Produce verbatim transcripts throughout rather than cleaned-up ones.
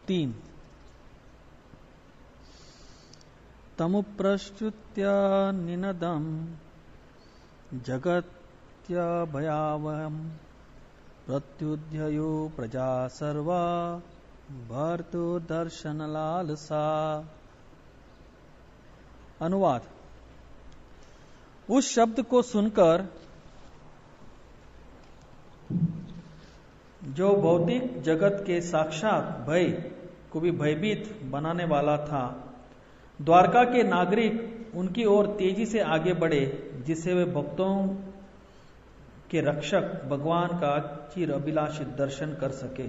तीन। तमुप्रश्रुत्य निनदम जगत्यभयावहम् प्रत्युद्ययो प्रजा सर्वा भर्तु दर्शन लालसा। अनुवाद। उस शब्द को सुनकर जो भौतिक जगत के साक्षात भय को भी भयभीत बनाने वाला था, द्वारका के नागरिक उनकी ओर तेजी से आगे बढ़े, जिससे वे भक्तों के रक्षक भगवान का चिर अभिलाषित दर्शन कर सके।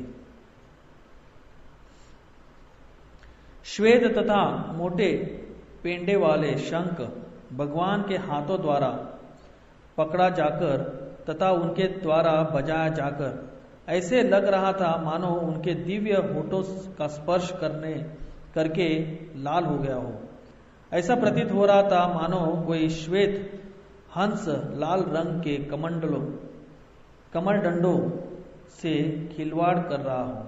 श्वेत तथा मोटे पेंडे वाले शंख भगवान के हाथों द्वारा पकड़ा जाकर तथा उनके द्वारा बजाया जाकर ऐसे लग रहा था मानो उनके दिव्य होठों का स्पर्श करने करके लाल हो गया हो। ऐसा प्रतीत हो रहा था मानो कोई श्वेत हंस लाल रंग के कमंडलों कमल डंडों से खिलवाड़ कर रहा हो।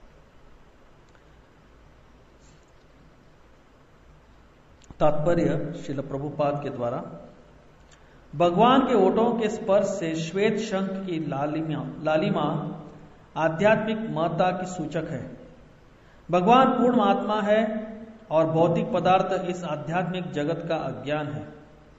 तात्पर्य श्रील प्रभुपाद के द्वारा। भगवान के ओठों के स्पर्श से श्वेत शंख की लालिमा लालिमा आध्यात्मिक महत्ता की सूचक है। भगवान पूर्ण आत्मा है और भौतिक पदार्थ इस आध्यात्मिक जगत का अज्ञान है।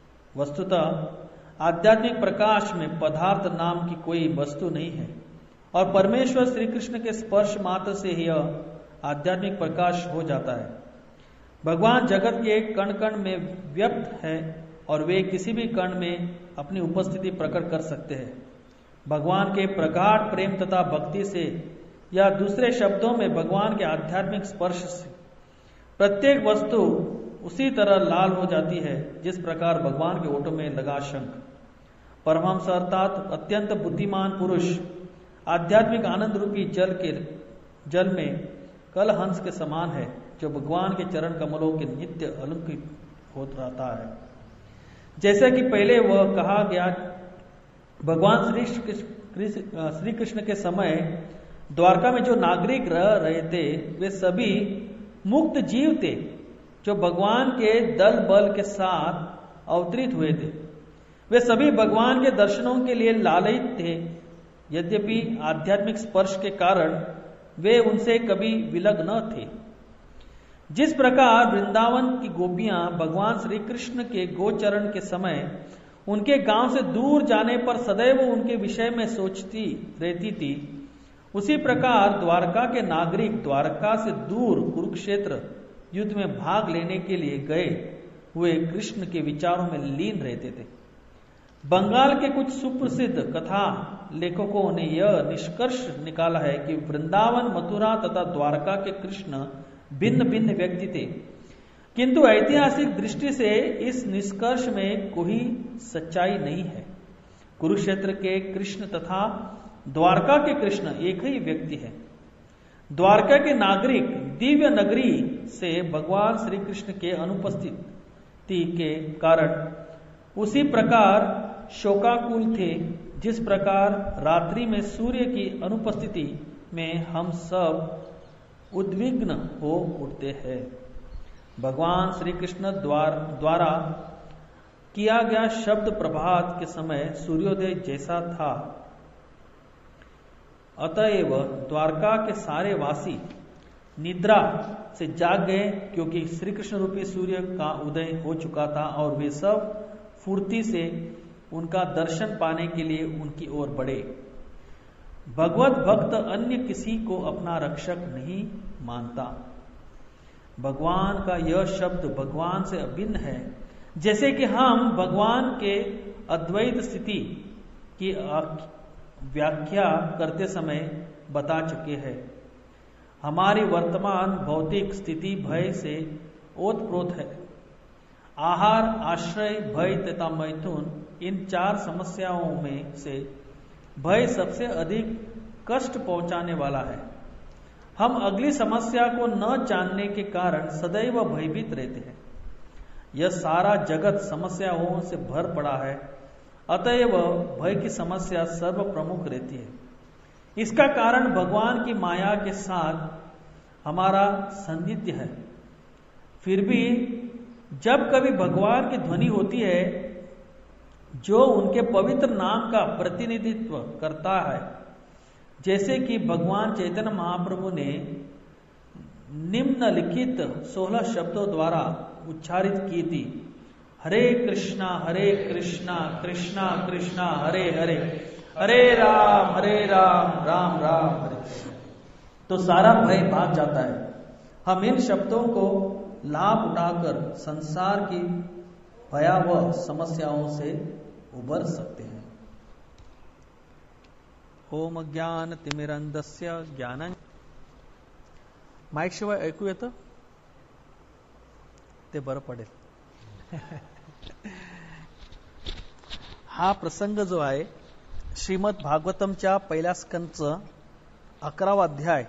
वस्तुतः आध्यात्मिक प्रकाश में पदार्थ नाम की कोई वस्तु नहीं है और परमेश्वर श्री कृष्ण के स्पर्श मात्र से ही यह आध्यात्मिक प्रकाश हो जाता है। भगवान जगत के कण कण में व्याप्त है और वे किसी भी कण में अपनी उपस्थिति प्रकट कर सकते हैं। भगवान के प्रगाढ़ प्रेम तथा भक्ति से या दूसरे शब्दों में भगवान के आध्यात्मिक स्पर्श से प्रत्येक वस्तु उसी तरह लाल हो जाती है जिस प्रकार भगवान के ओठों में लगा शंख। परमहंस अर्थात अत्यंत बुद्धिमान पुरुष आध्यात्मिक आनंद रूपी जल के जल में कल हंस के समान है, जो भगवान के चरण कमलों के नित्य अलंकृत होता रहता है। जैसे कि पहले वह कहा गया, भगवान श्री श्री कृष्ण के समय द्वारका में जो नागरिक रह रहे थे वे सभी मुक्त जीव थे, जो भगवान के दल बल के साथ अवतरित हुए थे। वे सभी भगवान के दर्शनों के लिए लालयित थे। यद्यपि आध्यात्मिक स्पर्श के कारण वे उनसे कभी विलग न थे। जिस प्रकार वृंदावन की गोपियां भगवान श्री कृष्ण के गोचरण के समय उनके गांव से दूर जाने पर सदैव उनके विषय में सोचती रहती थी, उसी प्रकार द्वारका के नागरिक द्वारका से दूर कुरुक्षेत्र युद्ध में भाग लेने के लिए गए हुए कृष्ण के विचारों में लीन रहते थे। बंगाल के कुछ सुप्रसिद्ध कथा लेखकों ने यह निष्कर्ष निकाला है कि वृंदावन, मथुरा तथा द्वारका के कृष्ण भिन्न भिन्न व्यक्ति थे, किंतु ऐतिहासिक दृष्टि से इस निष्कर्ष में कोई सच्चाई नहीं है। कुरुक्षेत्र के कृष्ण तथा द्वारका के कृष्ण एक ही व्यक्ति है। द्वारका के नागरिक दिव्य नगरी से भगवान श्री कृष्ण के अनुपस्थिति के कारण उसी प्रकार शोकाकुल थे जिस प्रकार रात्रि में सूर्य की अनुपस्थिति में हम सब उद्विग्न हो उठते हैं। भगवान श्री कृष्ण द्वार द्वारा किया गया शब्द प्रभात के समय सूर्योदय जैसा था। अतएव द्वारका के सारे वासी निद्रा से जाग गए, क्योंकि श्री कृष्ण रूपी सूर्य का उदय हो चुका था और वे सब फुर्ती से उनका दर्शन पाने के लिए उनकी ओर बढ़े। भगवत भक्त अन्य किसी को अपना रक्षक नहीं मानता। भगवान का यह शब्द भगवान से अभिन्न है, जैसे कि हम भगवान के अद्वैत स्थिति की व्याख्या करते समय बता चुके हैं। हमारी वर्तमान भौतिक स्थिति भय से ओतप्रोत है। आहार, आश्रय, भय तथा मैथुन, इन चार समस्याओं में से भय सबसे अधिक कष्ट पहुंचाने वाला है। हम अगली समस्या को न जानने के कारण सदैव भयभीत रहते हैं। यह सारा जगत समस्याओं से भर पड़ा है, अतएव भय की समस्या सर्व प्रमुख रहती है। इसका कारण भगवान की माया के साथ हमारा सानिध्य है। फिर भी जब कभी भगवान की ध्वनि होती है जो उनके पवित्र नाम का प्रतिनिधित्व करता है, जैसे कि भगवान चैतन्य महाप्रभु ने निम्नलिखित सोलह शब्दों द्वारा उच्चारित की थी, हरे कृष्णा हरे कृष्णा कृष्णा कृष्णा हरे हरे, हरे राम हरे राम राम राम हरे, तो सारा भय भाग जाता है। हम इन शब्दों को लाभ उठाकर संसार की भयावह समस्याओं से उबर सकते हैं। ओम ज्ञान तिमिरंधस्य ज्ञान, माईक शिवाय ऐकू येतं ते बरं पडेल। हा प्रसंग जो आहे श्रीमद भागवतमच्या पहिल्या स्कंदचं अकरावा अध्याय,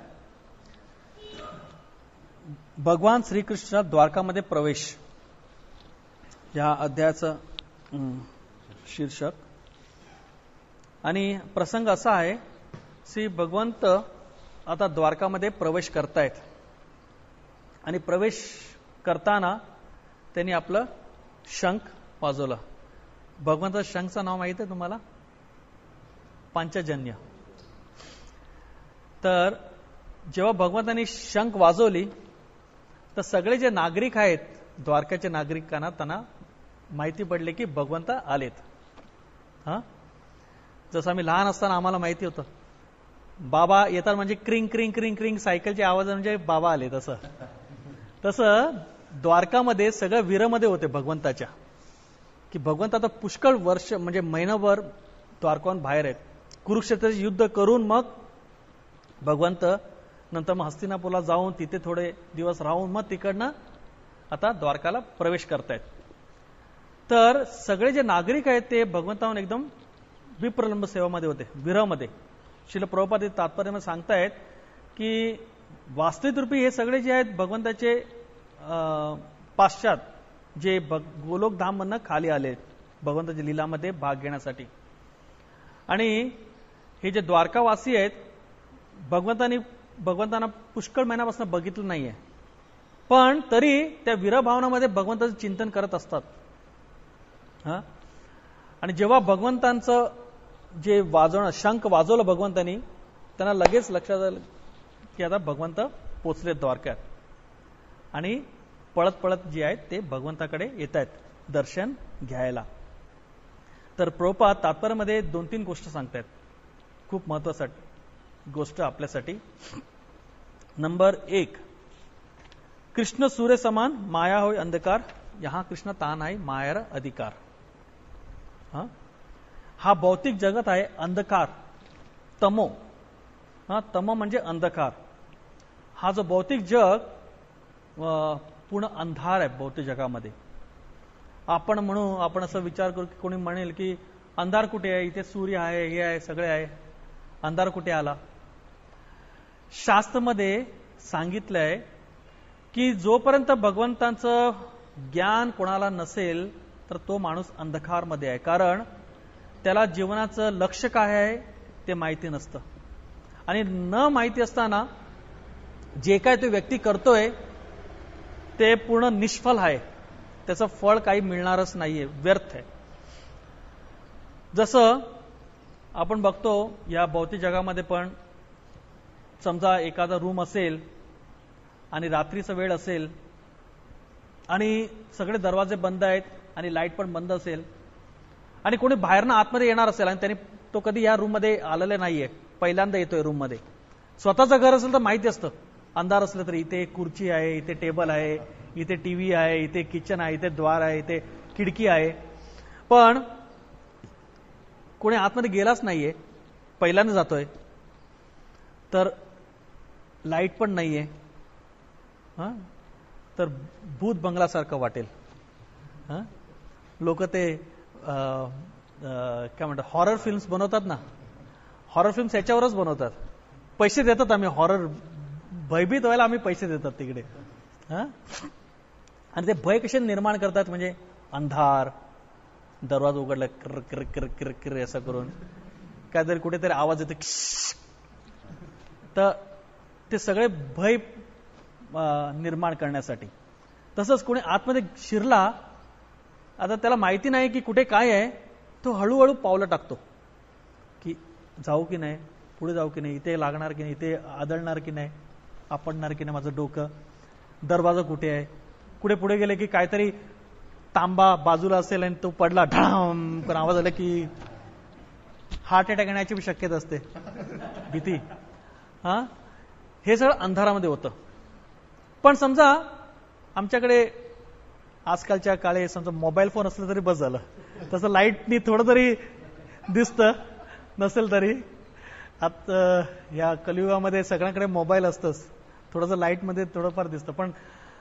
भगवान श्रीकृष्ण द्वारकामध्ये प्रवेश, या अध्यायाचं शीर्षक। आणि प्रसंग असा आहे, श्री भगवंत आता द्वारकामध्ये प्रवेश करतायत आणि प्रवेश करताना त्यांनी आपलं शंख वाजवलं। भगवंताचं शंखचं नाव माहित आहे तुम्हाला? पांचजन्य। तर जेव्हा भगवंतांनी शंख वाजवली तर सगळे जे नागरिक आहेत द्वारकाचे नागरिकांना त्यांना माहिती पडले की भगवंत आलेत। हा, जसं आम्ही लहान असताना आम्हाला माहिती होतं बाबा येतात म्हणजे क्रिंग क्रिंग क्रिंग क्रिंग सायकलचे आवाज म्हणजे बाबा आले, तसं तसं द्वारकामध्ये सगळं वीरमध्ये होते भगवंताच्या, की भगवंत आता पुष्कळ वर्ष म्हणजे महिनाभर द्वारकाहून बाहेर आहेत। कुरुक्षेत्राचे युद्ध करून मग भगवंत नंतर मग हस्तिनापूरला जाऊन तिथे थोडे दिवस राहून मग तिकडनं आता द्वारकाला प्रवेश करतायत। तर सगळे जे नागरिक आहेत ते भगवंताहून एकदम विप्रलंब सेवामध्ये होते, विरहमध्ये। श्रील प्रभुपाद तात्पर्यामध्ये सांगतायत की वास्तविक रूपी हे सगळे जे आहेत भगवंताचे पाश्चात जे गोलोक धाम मधनं खाली आले भगवंताच्या लीलामध्ये भाग घेण्यासाठी। आणि हे जे द्वारकावासी आहेत भगवंतानी भगवंतांना पुष्कळ महिन्यापासून बघितलं नाहीये, पण तरी त्या विरभावनामध्ये भगवंताचं चिंतन करत असतात। हा, आणि जेव्हा भगवंतांचं जे वाजवणं शंख वाजवलं भगवंतांनी, त्यांना लगेच लक्षात आलं की आता भगवंत पोचले द्वारकात आणि पळत पळत जे आहेत ते भगवंताकडे येत आहेत दर्शन घ्यायला। तर प्रभुपाद तात्पर्यामध्ये दोन तीन गोष्ट सांगतायत, खूप महत्वाची गोष्ट आपल्यासाठी। नंबर एक, कृष्ण सूर्य समान, माया होय अंधकार, यहां कृष्ण तान आहे मायार अधिकार। हा, हा भौतिक जगत आहे अंधकार, तमो। हा, तमो म्हणजे अंधकार। हा जो भौतिक जग पूर्ण अंधार आहे भौतिक जगामध्ये। आपण म्हणू, आपण असं विचार करू की कोणी म्हणेल की अंधार कुठे आहे, इथे सूर्य आहे, हे आहे, सगळे आहे, अंधार कुठे आला? शास्त्रामध्ये सांगितलंय की जोपर्यंत भगवंतांचं ज्ञान कोणाला नसेल तर तो माणूस अंधकारमध्ये आहे, कारण त्याला जीवनाचं लक्ष्य काय आहे ते माहिती नसतं। आणि न माहिती असताना जे काय तो व्यक्ती करतोय ते पूर्ण निष्फल आहे, त्याचं फळ काही मिळणारच नाहीये, व्यर्थ आहे। जसं आपण बघतो या भौतिक जगामध्ये पण, समजा एखादा रूम असेल आणि रात्रीचा वेळ असेल आणि सगळे दरवाजे बंद आहेत आणि लाईट पण बंद असेल आणि कोणी बाहेरनं आतमध्ये येणार असेल आणि त्याने तो कधी या रूम मध्ये आलेला नाहीये, पहिल्यांदा येतोय रूम मध्ये, स्वतःचं घर असेल तर माहिती असतं अंधार असलं तरी इथे खुर्ची आहे, इथे टेबल आहे, इथे टीव्ही आहे, इथे किचन आहे, इथे द्वार आहे, इथे खिडकी आहे, पण कोणी आतमध्ये गेलाच नाहीये, पहिल्यांदा जातोय, तर लाईट पण नाहीये, हा, तर भूत बंगलासारखं वाटेल। हा, लोक ते काय म्हणतात हॉरर फिल्म्स बनवतात ना, हॉरर फिल्म्स याच्यावरच बनवतात, पैसे देतात आम्ही हॉरर भयभीत व्हायला आम्ही पैसे देतात तिकडे। हा, आणि ते भय कसे निर्माण करतात म्हणजे अंधार, दरवाजा उघडला क्र क्र क्र क्र क्र असं करून काहीतरी कुठेतरी आवाज येतो, तर ते सगळे भय निर्माण करण्यासाठी. तसंच कोणी आतमध्ये शिरला, आता त्याला माहिती नाही की कुठे काय आहे, तो हळूहळू पावलं टाकतो की जाऊ की नाही, पुढे जाऊ की नाही, इथे लागणार की नाही, इथे आदळणार की नाही, आपडणार की नाही माझं डोकं, दरवाजा कुठे आहे, पुढे पुढे गेले की काहीतरी तांबा बाजूला असेल आणि तो पडला, ढाम पण आवाज आला की हार्ट अटॅक येण्याची शक्यता असते, भीती. हा हे सगळं अंधारामध्ये होतं. पण समजा आमच्याकडे आजकालच्या काळे समजा मोबाईल फोन असलं तरी बस झालं, तसं लाईटनी थोडं तरी दिसतं, नसेल तरी. आता या कलियुगामध्ये सगळ्यांकडे मोबाईल असतंच, थोडंसं लाईटमध्ये थोडंफार दिसतं. पण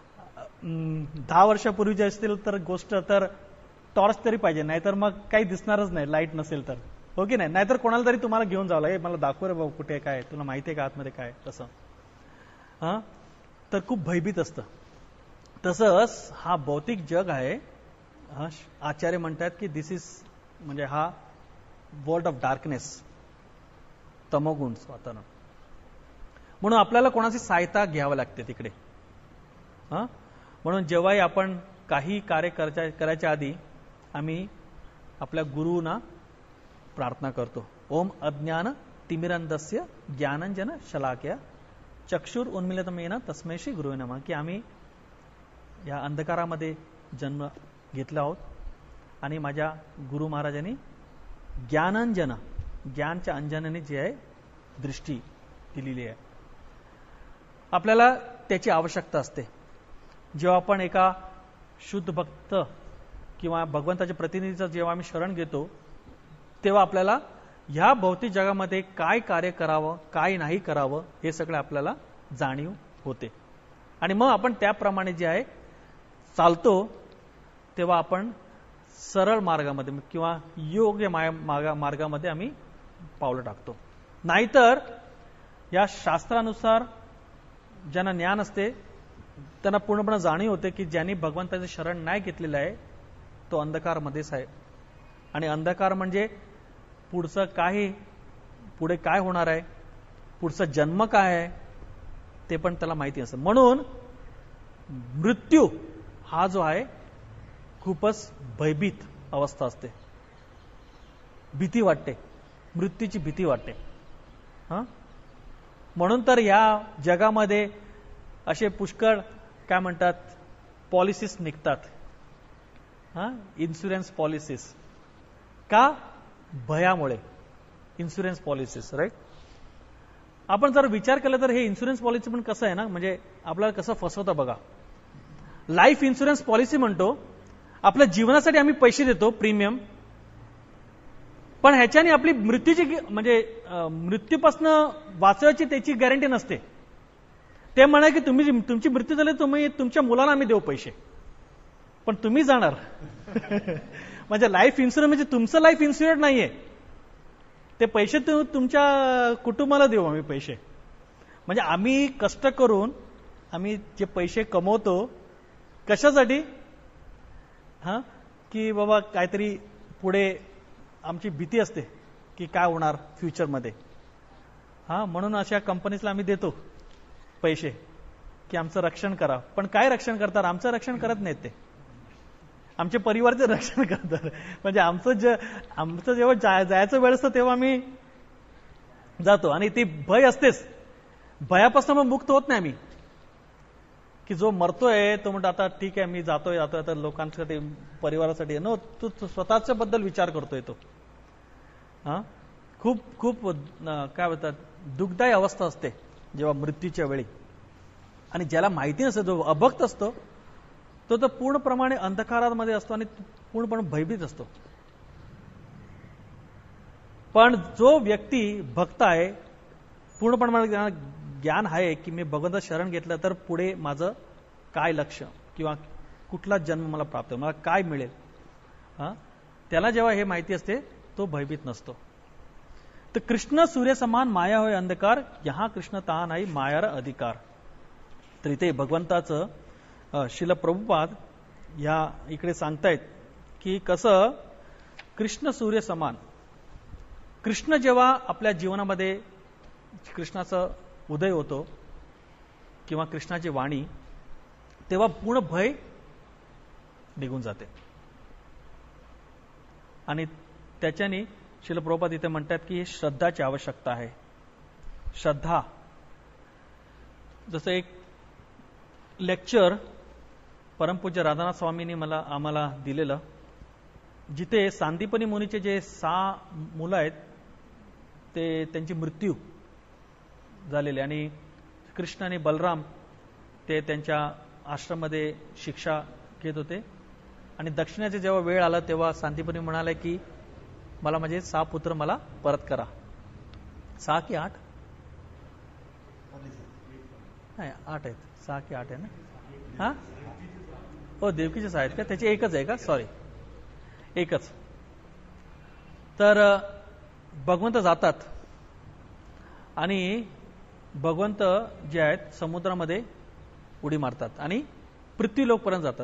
दहा वर्षापूर्वीचे असतील तर गोष्ट तर टॉर्च तरी पाहिजे, नाहीतर मग काही दिसणारच नाही लाईट नसेल तर, हो की नाही. नाहीतर कोणाला तरी तुम्हाला घेऊन जावं लागेल, मला दाखव रे भाऊ कुठे काय, तुला माहिती आहे का आतमध्ये काय, तसं. हा तर खूप भयभीत असतं. तसंच हा भौतिक जग आहे, हा आचार्य म्हणतात की दिस इज म्हणजे हा वर्ल्ड ऑफ डार्कनेस, तमोगुण वातावरण. म्हणून आपल्याला कोणाची सहायता घ्यावी लागते तिकडे. हा म्हणून जेव्हाही आपण काही कार्य करायच्या आधी आम्ही आपल्या गुरुना प्रार्थना करतो. ओम अज्ञान तिमिरंधस्य ज्ञानंजन शलाक्या चक्षुर उन्मिलितमेन तस्मै श्री गुरुवे नमः, की आम्ही या अंधकारामध्ये जन्म घेतला आहोत आणि माझ्या गुरु महाराजांनी ज्ञानांजन, ज्ञानच्या अंजनाने जे आहे दृष्टी दिलेली आहे. आपल्याला त्याची आवश्यकता असते. जेव्हा आपण एका शुद्ध भक्त किंवा भगवंताच्या प्रतिनिधीचं जेव्हा आम्ही शरण घेतो, तेव्हा आपल्याला ह्या भौतिक जगामध्ये काय कार्य करावं, काय नाही करावं, हे सगळं आपल्याला जाणीव होते. आणि मग आपण त्याप्रमाणे जे आहे चालतो, तेव्हा आपण सरळ मार्गामध्ये किंवा योग्य मार्गामध्ये आम्ही पावलं टाकतो. नाहीतर या शास्त्रानुसार ज्यांना ज्ञान असते त्यांना पूर्णपणे जाणीव होते की ज्यांनी भगवंताचे शरण नाही घेतलेलं आहे तो अंधकारमध्येच आहे. आणि अंधकार म्हणजे पुढचं काय, पुढे काय होणार आहे, पुढचा जन्म काय आहे ते पण त्याला माहिती असतं. म्हणून मृत्यू हा जो आहे खूपच भयभीत अवस्था असते, भीती वाटते, मृत्यूची भीती वाटते. हा म्हणून तर या जगामध्ये असे पुष्कळ काय म्हणतात पॉलिसीस निघतात, हा इन्शुरन्स पॉलिसीस. का? भयामुळे इन्शुरन्स पॉलिसीस, राईट. आपण जर विचार केला तर हे इन्शुरन्स पॉलिसी पण कसं आहे ना, म्हणजे आपल्याला कसं फसवतं बघा. लाईफ इन्शुरन्स पॉलिसी म्हणतो आपल्या जीवनासाठी आम्ही पैसे देतो प्रीमियम, पण ह्याच्याने आपली मृत्यूची म्हणजे मृत्यूपासून वाचवायची त्याची गॅरंटी नसते. ते म्हणा की तुम्ही तुमची मृत्यू झाली, तुम्ही तुमच्या मुलाला आम्ही देऊ पैसे, पण तुम्ही जाणार. म्हणजे लाईफ इन्शुरन्स म्हणजे तुमचं लाईफ इन्शुरन्स नाहीये, ते पैसे तुमच्या कुटुंबाला देऊ आम्ही पैसे. म्हणजे आम्ही कष्ट करून आम्ही जे पैसे कमवतो कशासाठी, हा की बाबा काहीतरी पुढे आमची भीती असते की काय होणार फ्युचरमध्ये. हा म्हणून अशा कंपनीजला आम्ही देतो पैसे की आमचं रक्षण करा. पण काय रक्षण करतात? आमचं रक्षण करत नाहीत ते, आमच्या परिवाराचं रक्षण करतात. म्हणजे आमचं जे आमचं जेव्हा जायचं वेळ असतं तेव्हा आम्ही जातो आणि ती भय असतेच, भयापासून मग मुक्त होत नाही आम्ही. की जो मरतोय तो म्हणतो आता ठीक आहे मी जातोय जातोय आता लोकांसाठी परिवारासाठी नो, तू स्वतःच्या बद्दल विचार करतोय तो. हा खूप खूप काय म्हणतात दुःखदायी अवस्था असते जेव्हा मृत्यूच्या वेळी. आणि ज्याला माहिती नसतं, जो अभक्त असतो तो तर पूर्णप्रमाणे अंधकारामध्ये असतो आणि पूर्णपणे भयभीत असतो. पण जो व्यक्ती भक्त आहे, पूर्णपणे ज्ञान आहे की मी भगवंत शरण घेतलं तर पुढे माझं काय लक्ष्य किंवा कुठला जन्म मला प्राप्त होईल, मला काय मिळेल, हा त्याला जेव्हा हे माहिती असते तो भयभीत नसतो. तर कृष्ण सूर्य समान माया होय अंधकार, यहा कृष्ण ता नाही मायार अधिकार. तर इथे भगवंताचं शिल प्रभुपाद या इकडे सांगतायत की कसं कृष्ण सूर्य समान. कृष्ण जेव्हा आपल्या जीवनामध्ये कृष्णाचा उदय होतो किंवा कृष्णाची वाणी, तेव्हा पूर्ण भय निघून जाते. आणि त्याच्याने श्रील प्रभुपाद इथे म्हणतात की श्रद्धाची आवश्यकता आहे. श्रद्धा, जसं एक लेक्चर परमपूज्य राधानाथ स्वामींनी मला आम्हाला दिलेलं, जिथे सांदीपनी मुनीचे जे सहा मुलं आहेत ते त्यांची मृत्यू झालेली आणि कृष्ण आणि बलराम ते त्यांच्या आश्रममध्ये शिक्षा घेत होते. आणि दक्षिणेचे जेव्हा वेळ आला तेव्हा सांदीपनी म्हणाले की मला माझे सहा पुत्र मला परत करा. सहा की आठ नाही आठ आहेत, सहा की आठ आहे ना? हा हो, देवकीचेच आहेत का? त्याचे एकच आहे का? सॉरी, एकच. तर भगवंत जातात आणि भगवंत जे आहेत समुद्रामध्ये उडी मारतात आणि पृथ्वीलोकपर्यंत जातात.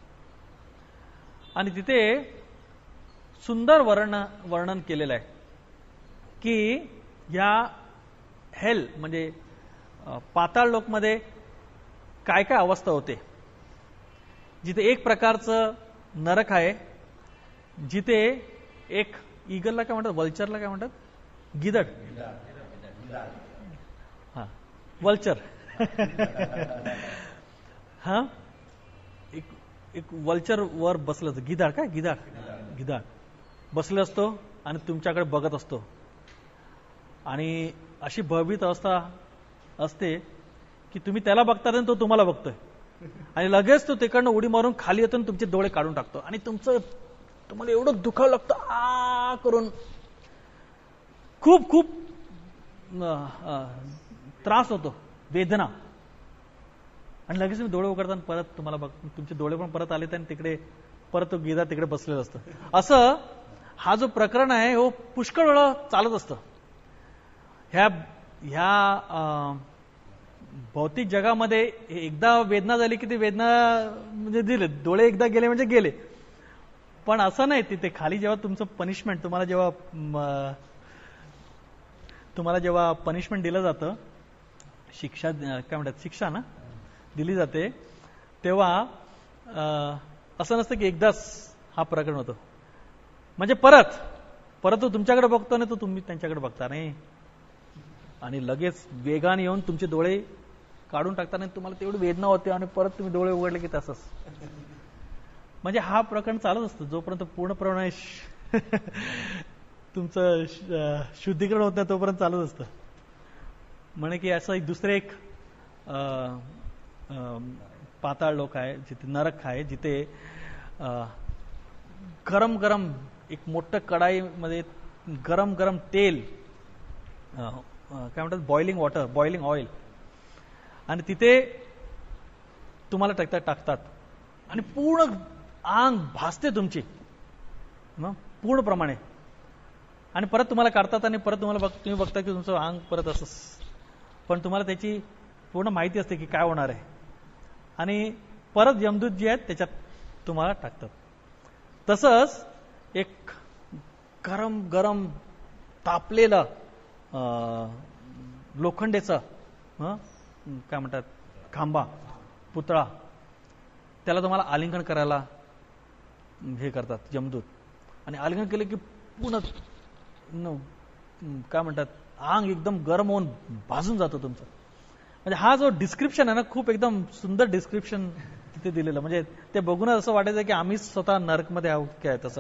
आणि तिथे सुंदर वर्ण वर्णन केलेलं आहे की या हेल म्हणजे पाताळ लोकमध्ये काय काय अवस्था होते. जिथे एक प्रकारचं नरक आहे, जिथे एक ईगलला काय म्हणतात, वल्चरला काय म्हणतात, गिदड, हा वल्चर हा एक एक वल्चर वर बसलं असतं, गिधाड काय गिधाड गिधाड बसलं असतो आणि तुमच्याकडे बघत असतो. आणि अशी भयभीत अवस्था असते की तुम्ही त्याला बघता आणि तो तुम्हाला बघतोय आणि लगेच तो तिकडनं उडी मारून खाली येतो आणि तुमचे डोळे काढून टाकतो आणि तुमचं तुम्हाला एवढं दुखावं लागतं आ करून, खूप खूप त्रास होतो, वेदना. आणि लगेच तुम्ही डोळे उघडता परत तुम्हाला बघ तुमचे डोळे पण परत आले आणि तिकडे परत तो गिधा तिकडे बसलेलं असतं. असं हा जो प्रकरण आहे हो पुष्कळ वेळा चालत असतं. ह्या ह्या भौतिक जगामध्ये एकदा वेदना झाली की ती वेदना म्हणजे दिले, डोळे एकदा गेले म्हणजे गेले. पण असं नाही, तिथे खाली जेव्हा तुमचं पनिशमेंट तुम्हाला जेव्हा तुम्हाला जेव्हा पनिशमेंट दिलं जातं, शिक्षा काय म्हणतात शिक्षा ना दिली जाते, तेव्हा असं नसतं की एकदाच हा प्रकरण होतो. म्हणजे परत परत तो तुमच्याकडे बघतो ना, तो तुम्ही त्यांच्याकडे बघता नाही आणि लगेच वेगाने येऊन तुमचे डोळे काढून टाकताना तुम्हाला तेवढी वेदना होते आणि परत तुम्ही डोळे उघडले की तसंच. म्हणजे हा प्रकरण चालत असतो जोपर्यंत पूर्णप्रमाणे तुमचं शुद्धीकरण होत नाही तोपर्यंत चालत असतं. म्हणे की असं एक दुसरे एक पाताळ लोक आहे, जिथे नरक आहे, जिथे गरम गरम एक मोठं कढाईमध्ये गरम गरम तेल, काय म्हणतात बॉइलिंग वॉटर, बॉइलिंग ऑइल, आणि तिथे तुम्हाला टाकतात टाकतात आणि पूर्ण आंग भासते तुमची पूर्णप्रमाणे. आणि परत तुम्हाला काढतात आणि परत तुम्हाला तुम्ही बघता की तुमचं अंग परत असं, पण तुम्हाला त्याची पूर्ण माहिती असते की काय होणार आहे. आणि परत यमदूत जे आहेत त्याच्यात तुम्हाला टाकतात. तसंच एक गरम गरम तापलेलं लोखंडेचं काय म्हणतात खांबा, पुतळा, त्याला तुम्हाला आलिंगन करायला हे करतात यमदूत. आणि आलिंगन केलं की पूर्ण काय म्हणतात आंग एकदम गरम होऊन भाजून जातो तुमचं. म्हणजे हा जो डिस्क्रिप्शन आहे ना, खूप एकदम सुंदर डिस्क्रिप्शन तिथे दिलेलं. म्हणजे ते बघूनच असं वाटायचं की आम्ही स्वतः नरकमध्ये आहोत काय तसं.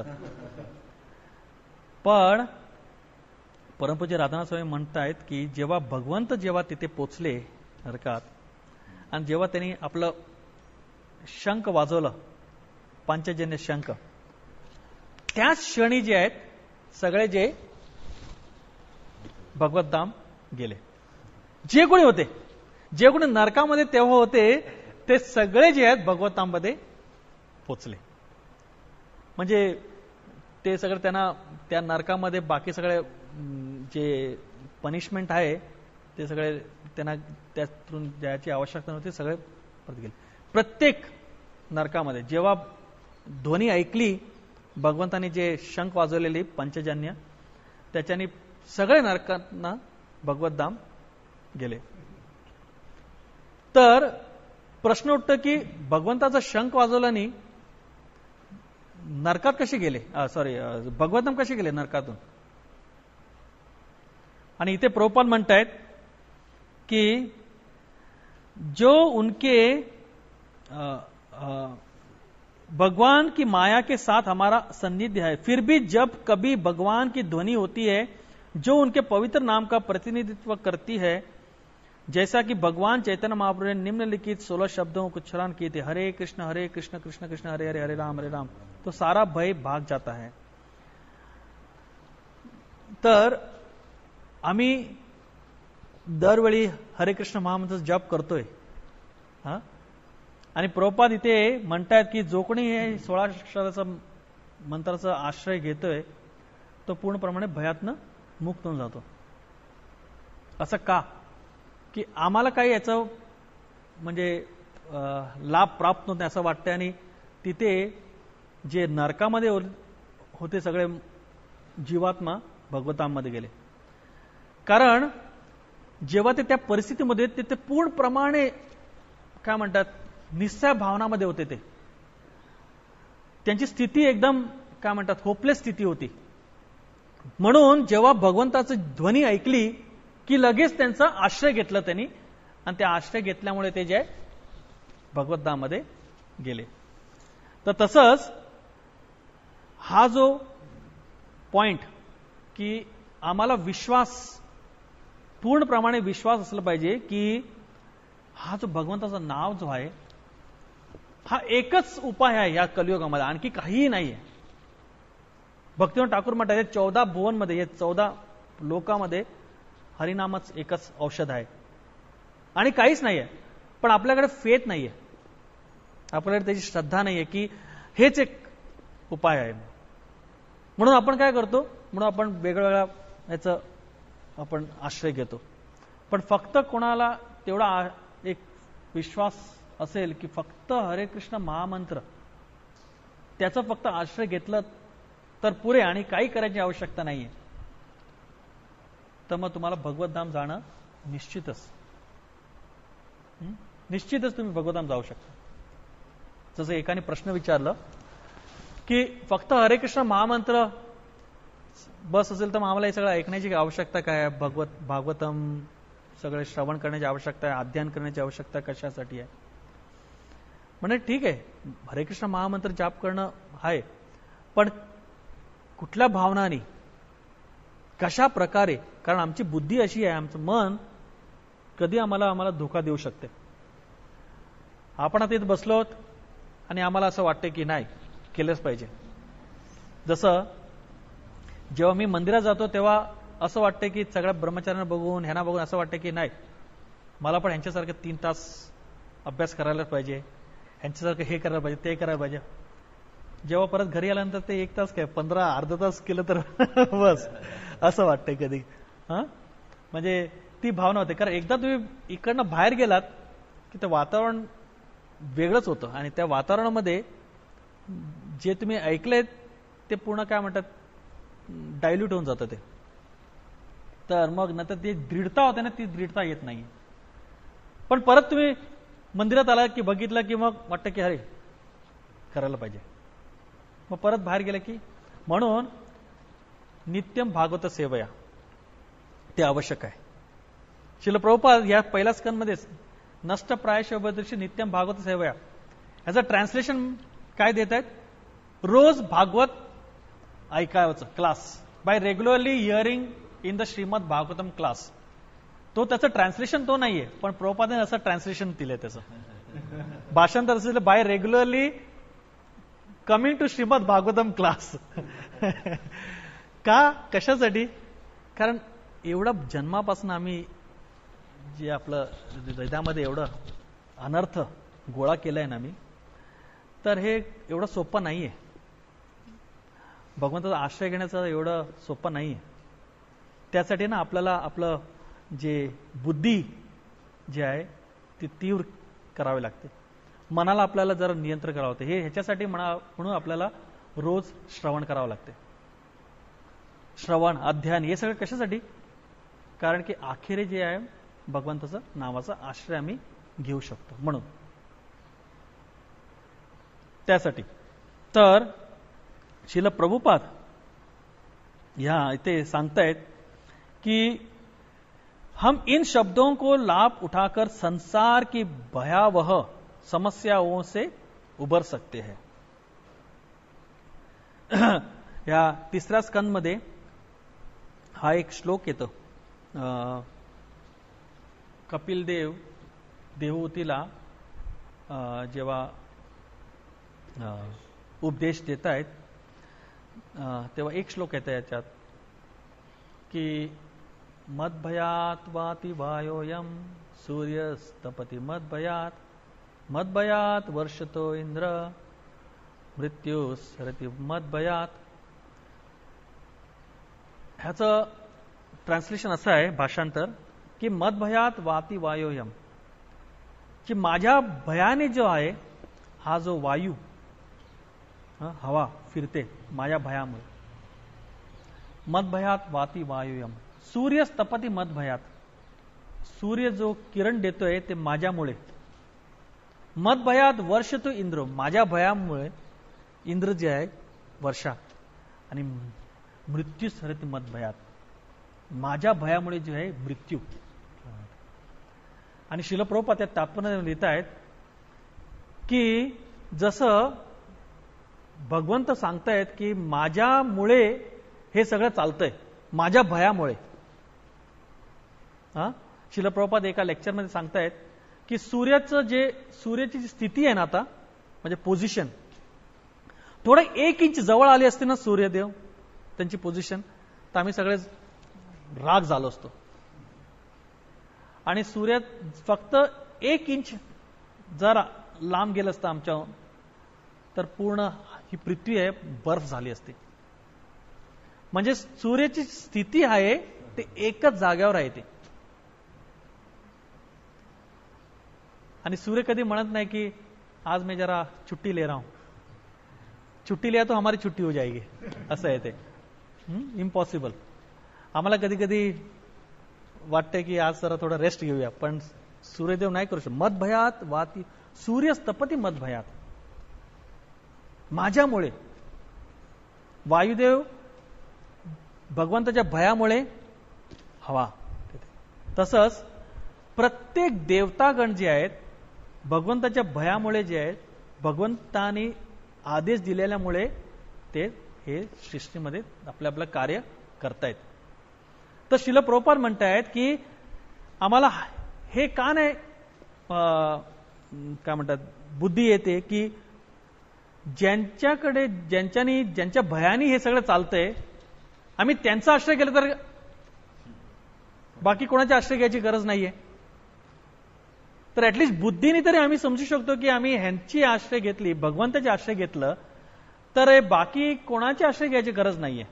पण परमपूज्य राधानाथ स्वामी म्हणतायत की जेव्हा भगवंत जेव्हा तिथे पोचले नरकात आणि जेव्हा त्यांनी आपलं शंख वाजवलं, पांचजन्य शंख, त्याच क्षणी जे आहेत सगळे जे भगवत धाम गेले. जे कोणी होते, जे कोणी नरकामध्ये तेव्हा होते, ते सगळे जे आहेत भगवत धाममध्ये पोचले. म्हणजे ते सगळे त्यांना त्या नरकामध्ये बाकी सगळे जे पनिशमेंट आहे ते सगळे त्यांना त्यातून ज्याची आवश्यकता नव्हती सगळे परत गेले. प्रत्येक नरकामध्ये जेव्हा ध्वनी ऐकली भगवंतांनी जे शंख वाजवलेली पंचजन्य, त्याच्याने सगळे नरकांना भगवत धाम गेले. तर प्रश्न उठतो की भगवंताचा शंख वाजवल्याने नरकात कसे गेले, सॉरी भगवंतम कसे गेले नरकातून. आणि इथे प्रभुपाद म्हणतायत की जो उनके आ, आ, भगवान की माया के साथ हमारा सन्निध्य है, फिर भी जब कभी भगवान की ध्वनि होती है जो उनके पवित्र नाम का प्रतिनिधित्व करती है, जैसा कि भगवान चैतन्य महाप्रभु ने निम्नलिखित सोलह शब्दों को उच्चारण किए थे, हरे कृष्ण हरे कृष्ण कृष्ण कृष्ण हरे हरे हरे राम हरे राम, तो सारा भय भाग जाता है. तर आम्ही दरवेळी हरे कृष्ण महामंत्र जप करतोय. हा आणि प्रभुपाद इथे म्हणतायत की जो कोणी हे सोळा अक्षराचा मंत्राचा आश्रय घेतोय तो पूर्णप्रमाणे भयातनं मुक्त होऊन जातो. असं का की आम्हाला काही याचं म्हणजे लाभ प्राप्त होत नाही असं वाटतंय. आणि तिथे जे नरकामध्ये होते सगळे जीवात्मा भगवतामध्ये गेले, कारण जेव्हा ते त्या परिस्थितीमध्ये ते ते पूर्णप्रमाणे काय म्हणतात निस्सहाय भावनामध्ये होते. ते त्यांची स्थिती एकदम काय म्हणतात होपलेस स्थिती होती. म्हणून जेव्हा भगवंताची ध्वनी ऐकली की लगेच त्यांचा आश्रय घेतला त्यांनी, आणि त्या आश्रय घेतल्यामुळे ते जे भगवद्धामध्ये गेले. तर तसंच हा जो पॉइंट की आम्हाला विश्वास पूर्णप्रमाणे विश्वास असला पाहिजे की हा जो भगवंताचं नाव जो आहे हा एकच उपाय आहे या कलियुगामध्ये, आणखी काहीही नाहीये. भक्तिवंत ठाकूर म्हणतात चौदा भुवनमध्ये या चौदा लोकामध्ये हरिनामच एकच औषध आहे आणि काहीच नाहीये. पण आपल्याकडे फेथ नाहीये, आपल्याकडे त्याची श्रद्धा नाहीये की हेच एक उपाय आहे. म्हणून आपण काय करतो, म्हणून आपण वेगवेगळ्या याचं आपण आश्रय घेतो. पण फक्त कोणाला तेवढा एक विश्वास असेल की फक्त हरे कृष्ण महामंत्र त्याचा फक्त आश्रय घेतलं तर पुरे आणि काही करायची आवश्यकता नाहीये, तर मग तुम्हाला भगवतधाम जाणं निश्चितच निश्चितच तुम्ही भगवतधाम जाऊ शकता. जसं एकाने प्रश्न विचारलं की फक्त हरे कृष्ण महामंत्र बस असेल तर मग आम्हाला हे सगळं ऐकण्याची आवश्यकता काय आहे, भगवत भागवतम सगळे श्रवण करण्याची आवश्यकता आहे, अध्ययन करण्याची आवश्यकता कशासाठी आहे. म्हणजे ठीक आहे हरे कृष्ण महामंत्र जाप करणं आहे, पण कुठल्या भावनाने कशा प्रकारे, कारण आमची बुद्धी अशी आहे, आमचं मन कधी आम्हाला आम्हाला धोका देऊ शकते. आपण आता इथे बसलोत आणि आम्हाला असं वाटतं की नाही केलंच पाहिजे. जसं जेव्हा मी मंदिरात जातो तेव्हा असं वाटतं की सगळ्या ब्रह्मचार्यांना बघून ह्यांना बघून असं वाटतं की नाही मला पण ह्यांच्यासारखं तीन तास अभ्यास करायलाच पाहिजे, ह्यांच्यासारखं हे करायला पाहिजे ते करायला पाहिजे. जेव्हा परत घरी आल्यानंतर ते एक तास काय पंधरा अर्धा तास केलं तर बस असं वाटतंय कधी. हा म्हणजे ती भावना होते, कारण एकदा तुम्ही इकडनं बाहेर गेलात की ते वातावरण वेगळंच होतं आणि त्या वातावरणामध्ये जे तुम्ही ऐकलंय ते पूर्ण काय म्हणतात डायल्यूट होऊन जातं ते. तर मग नंतर ती दृढता होते ना, ती दृढता येत नाही. पण परत तुम्ही मंदिरात आला की बघितलं की मग वाटतं की अरे करायला पाहिजे, मग परत बाहेर गेलं की. म्हणून नित्यम भागवत सेवया ते आवश्यक आहे. श्रील प्रभुपाद या पहिल्या स्कंदमध्येच नष्ट प्रायशोबदृष्टी नित्यम भागवत सेवया याचं ट्रान्सलेशन काय देत आहेत, रोज भागवत ऐकायचं class by regularly hearing in the Shrimad Bhagavatam class. तो त्याचं ट्रान्सलेशन तो नाहीये, पण प्रभुपादाने असं ट्रान्सलेशन दिलंय त्याचं भाषांतर असेल by regularly coming to Shrimad Bhagavatam class. का कशासाठी, कारण एवढं जन्मापासून आम्ही जे आपलं हृदयामध्ये एवढं अनर्थ गोळा केलाय ना आम्ही, तर हे एवढं सोपं नाहीये. भगवंताचा आश्रय घेण्याचं एवढं सोपं नाहीये. त्यासाठी ना आपल्याला आपलं जे बुद्धी जे आहे ती तीव्र करावी लागते, मनाला आपल्याला जरा नियंत्रण करावं लागतं. हे ह्याच्यासाठी म्हणा म्हणून आपल्याला रोज श्रवण करावं लागते. श्रवण अध्ययन हे सगळं कशासाठी, कारण की आखेरे जे आहे भगवंताचं नावाचा आश्रय आम्ही घेऊ शकतो. म्हणून त्यासाठी तर श्रील प्रभुपाद ह्या इथे सांगतायत कि हम इन शब्दों को लाभ उठाकर संसार की भयावह समस्याओं से उबर सकते हैं. या तिसऱ्या स्कंद मध्ये हा एक श्लोक येतो. कपिल देव देवहूतीला जेव्हा उपदेश देत आहेत तेव्हा एक श्लोक येतो याच्यात की मदभयात वाति वायोयम सूर्यस्तपति मदभयात मदभयात वर्षतो इंद्र मृत्यू सरति मदभयात. ह्याचं ट्रान्सलेशन असं आहे, भाषांतर, की मदभयात वाति वायोयम, की माझ्या भयाने जो आहे हा जो वायू हवा फिरते माझ्या भयामुळे. मदभयात वाति वायोयम सूर्य स्तपती मदभयात, सूर्य जो किरण देतोय ते माझ्यामुळे. मदभयात वर्ष तो इंद्र, माझ्या भयामुळे इंद्र जे आहे वर्षा. आणि मृत्यू सरती मदभयात, माझ्या भयामुळे जे आहे मृत्यू. आणि श्रील प्रभुपाद त्या तात्पर्य लिहित आहेत की जसं भगवंत सांगतायत की माझ्यामुळे हे सगळं चालतंय, माझ्या भयामुळे. हा श्रील प्रभुपाद एका लेक्चरमध्ये सांगतायत की सूर्याचं जे सूर्याची जी स्थिती आहे ना आता, म्हणजे पोझिशन, थोडं एक इंच जवळ आली असते ना सूर्यदेव त्यांची पोझिशन, तर आम्ही सगळे राग झालो असतो. आणि सूर्य फक्त एक इंच जर लांब गेलं असतं आमच्या, तर पूर्ण ही पृथ्वी आहे बर्फ झाली असते. म्हणजे सूर्याची स्थिती आहे ते एकच जाग्यावर आहे ते. आणि सूर्य कधी म्हणत नाही की आज मैं जरा छुट्टी ले रहा हूं, छुट्टी लिया तो हमारी छुट्टी हो जाएगी, असं आहे ते. इम्पॉसिबल. आम्हाला कधी कधी वाटतंय की आज जरा थोडं रेस्ट घेऊया, पण सूर्यदेव नाही करू शकत. मदभयात वाती सूर्य स्तपती मदभयात, माझ्यामुळे. वायुदेव भगवंताच्या भयामुळे हवा. तसंच प्रत्येक देवतागण जे आहेत भगवंताच्या भयामुळे जे आहेत, भगवंताने आदेश दिलेल्यामुळे ते हे सृष्टीमध्ये आपलं आपलं कार्य करतायत. तर श्रील प्रभुपाद म्हणतायत की आम्हाला हे का नाही काय म्हणतात बुद्धी येते की ज्यांच्याकडे ज्यांच्यानी ज्यांच्या भयानी हे सगळं चालतंय, आम्ही त्यांचा आश्रय केला तर बाकी कोणाचा आश्रय घ्यायची गरज नाहीये. तर ऍटलिस्ट बुद्धीने तरी आम्ही समजू शकतो की आम्ही ह्यांची आश्रय घेतली, भगवंताचे आश्रय घेतलं, तर बाकी कोणाचे आश्रय घ्यायची गरज नाहीये.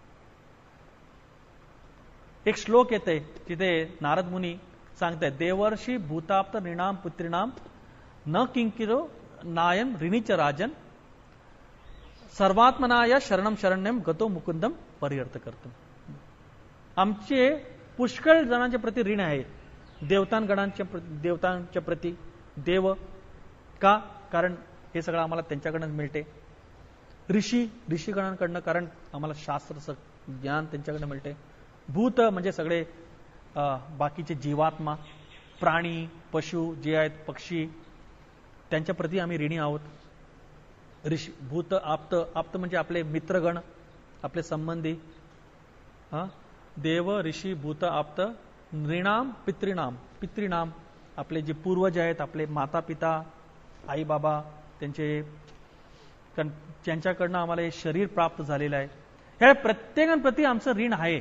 एक श्लोक येते तिथे नारद मुनी सांगतायत, देवर्षी भूताप्त नृणाम पुत्रिणाम न किंकिरो नायन ऋणीच राजन सर्वात्मनाय शरणम शरण्यम गतो मुकुंदम परिहर्त करतो. आमचे पुष्कळ जणांच्या प्रती ऋण आहे, देवतांगणांच्या देवतांच्या प्रती. देव का? कारण हे सगळं आम्हाला त्यांच्याकडनं मिळते. ऋषी ऋषीगणांकडनं, कारण आम्हाला शास्त्र ज्ञान त्यांच्याकडनं मिळते. भूत म्हणजे सगळे बाकीचे जीवात्मा, प्राणी, पशु जे आहेत, पक्षी, त्यांच्या प्रती आम्ही ऋणी आहोत. ऋषी भूत आप्त, आप्त म्हणजे आपले मित्रगण, आपले संबंधी. हा देव ऋषी भूत आप्त नृणाम पितृणाम, पितृणाम आपले जे पूर्वज आहेत, आपले माता पिता, आई बाबा, त्यांचे त्यांच्याकडनं आम्हाला हे शरीर प्राप्त झालेलं आहे. ह्या प्रत्येकांप्रती आमचं ऋण आहे.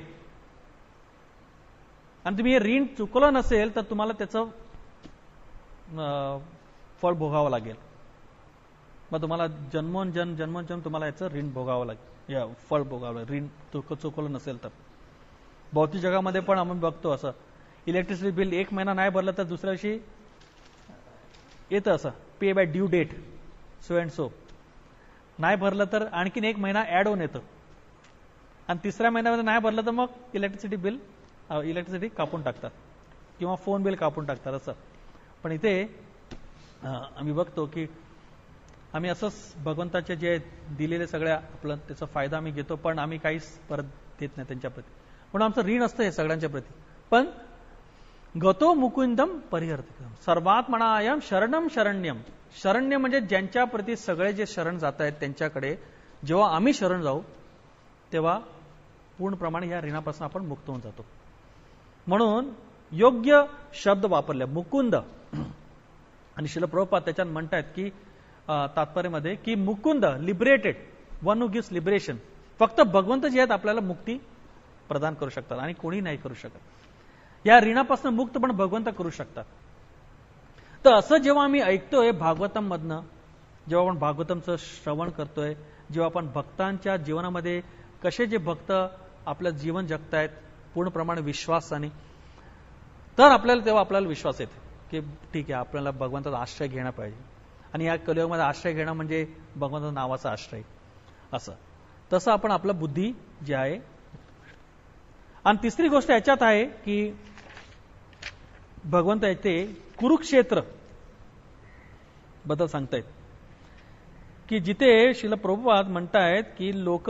आणि तुम्ही हे ऋण चुकलं नसेल तर तुम्हाला त्याचं फळ भोगावं लागेल. मग तुम्हाला जन्मोन जन्म जन्मोन जन्म तुम्हाला याचं ऋण भोगावं लागेल, या फळ भोगावं लागेल, ऋण चुकलं नसेल तर. भौतिक जगामध्ये पण आम्ही बघतो असं, इलेक्ट्रिसिटी बिल एक महिना नाही भरलं तर दुसऱ्या दिवशी येतं असं, pay by due date so and so. नाही भरलं तर आणखीन एक महिना ऍड होऊन येतं, आणि तिसऱ्या महिन्यामध्ये नाही भरलं तर मग इलेक्ट्रिसिटी बिल इलेक्ट्रिसिटी कापून टाकतात किंवा फोन बिल कापून टाकतात. असं पण इथे आम्ही बघतो की आम्ही असंच भगवंताचे जे दिलेले सगळ्या आपलं त्याचा फायदा आम्ही घेतो, पण आम्ही काहीच परत देत नाही त्यांच्या प्रती, म्हणून आमचं ऋण असतं हे सगळ्यांच्या प्रती. पण गतो मुकुंदम परिहर्तिकम सर्वात म्हणायम शरणम शरण्यम. शरण्य म्हणजे ज्यांच्या प्रती सगळे जे शरण जात आहेत त्यांच्याकडे जेव्हा आम्ही शरण जाऊ तेव्हा पूर्णप्रमाणे या ऋणापासून आपण मुक्त होऊन जातो. म्हणून योग्य शब्द वापरले मुकुंद. आणि श्रील प्रभुपाद त्याच्यात म्हणतात की तात्पर्यामध्ये की Mukund liberated one who gives liberation. फक्त भगवंत जे आहेत आपल्याला मुक्ती प्रदान करू शकतात आणि कोणी नाही करू शकत. या ऋणापासून मुक्त पण भगवंत करू शकतात. तर असं जेव्हा आम्ही ऐकतोय भागवतम मधनं, जेव्हा आपण भागवतमचं श्रवण करतोय, जेव्हा आपण भक्तांच्या जीवनामध्ये कसे जे भक्त आपलं जीवन जगतायत पूर्णप्रमाणे विश्वासाने, तर आपल्याला तेव्हा आपल्याला विश्वास येते की ठीक आहे आपल्याला भगवंताचा आश्रय घेणं पाहिजे. आणि या कलियुगामध्ये आश्रय घेणं म्हणजे भगवंताच्या नावाचा आश्रय असं. तसं आपण आपलं बुद्धी जे आहे. आणि तिसरी गोष्ट याच्यात आहे की भगवंत येथे कुरुक्षेत्र बद्दल सांगतायत की जिथे श्रील प्रभुपाद म्हणतायत की लोक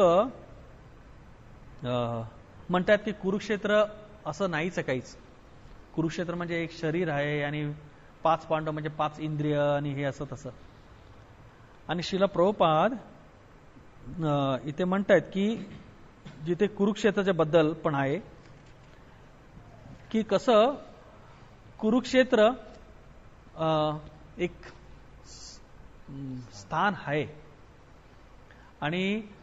म्हणतात की कुरुक्षेत्र असं नाहीच आहे काहीच. कुरुक्षेत्र म्हणजे एक शरीर आहे आणि पाच पांडव म्हणजे पाच इंद्रिय आणि हे असं तसं. आणि श्रील प्रभुपाद इथे म्हणतायत की जिथे कुरुक्षेत्राच्या बद्दल पण आहे की कसं कुरुक्षेत्र एक स्थान आहे. आणि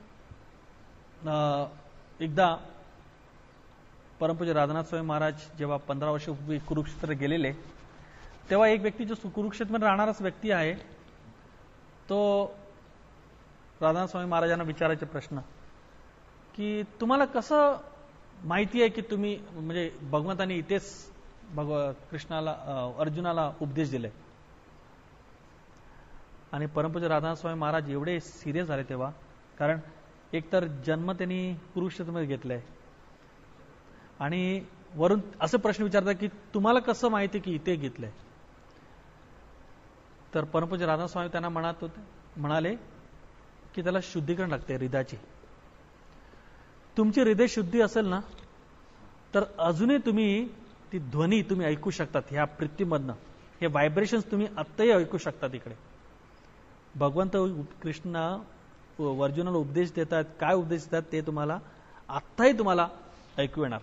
एकदा परमपूज्य राधानाथ स्वामी महाराज जेव्हा पंधरा वर्ष कुरुक्षेत्र गेलेले तेव्हा एक व्यक्ती जो कुरुक्षेत्रामध्ये राहणाराच व्यक्ती आहे तो राधानाथ स्वामी महाराजांना विचारायचे प्रश्न की तुम्हाला कसं माहिती आहे की तुम्ही म्हणजे भगवंतांनी इथेच भगव कृष्णाला अर्जुनाला उपदेश दिले. आणि परमपूज्य राधानाथ स्वामी महाराज एवढे सिरियस झाले तेव्हा, कारण एकतर जन्म त्यांनी कुरुक्षेत्रामध्ये घेतलाय आणि वरून असे प्रश्न विचारतात की तुम्हाला कसं माहिती की इथे घेतलंय. तर परमपूज्य राधानाथ स्वामी त्यांना म्हणत होते म्हणाले की त्याला शुद्धीकरण लागते हृदयाची. तुमची हृदय शुद्धी असेल ना तर अजूनही तुम्ही ती ध्वनी तुम्ही ऐकू शकतात. ह्या पृथ्वीमधनं हे व्हायब्रेशन्स तुम्ही आत्ताही ऐकू शकतात. इकडे भगवंत कृष्ण अर्जुनाला उपदेश देतात, काय उपदेश देतात ते तुम्हाला आत्ताही तुम्हाला ऐकू येणार.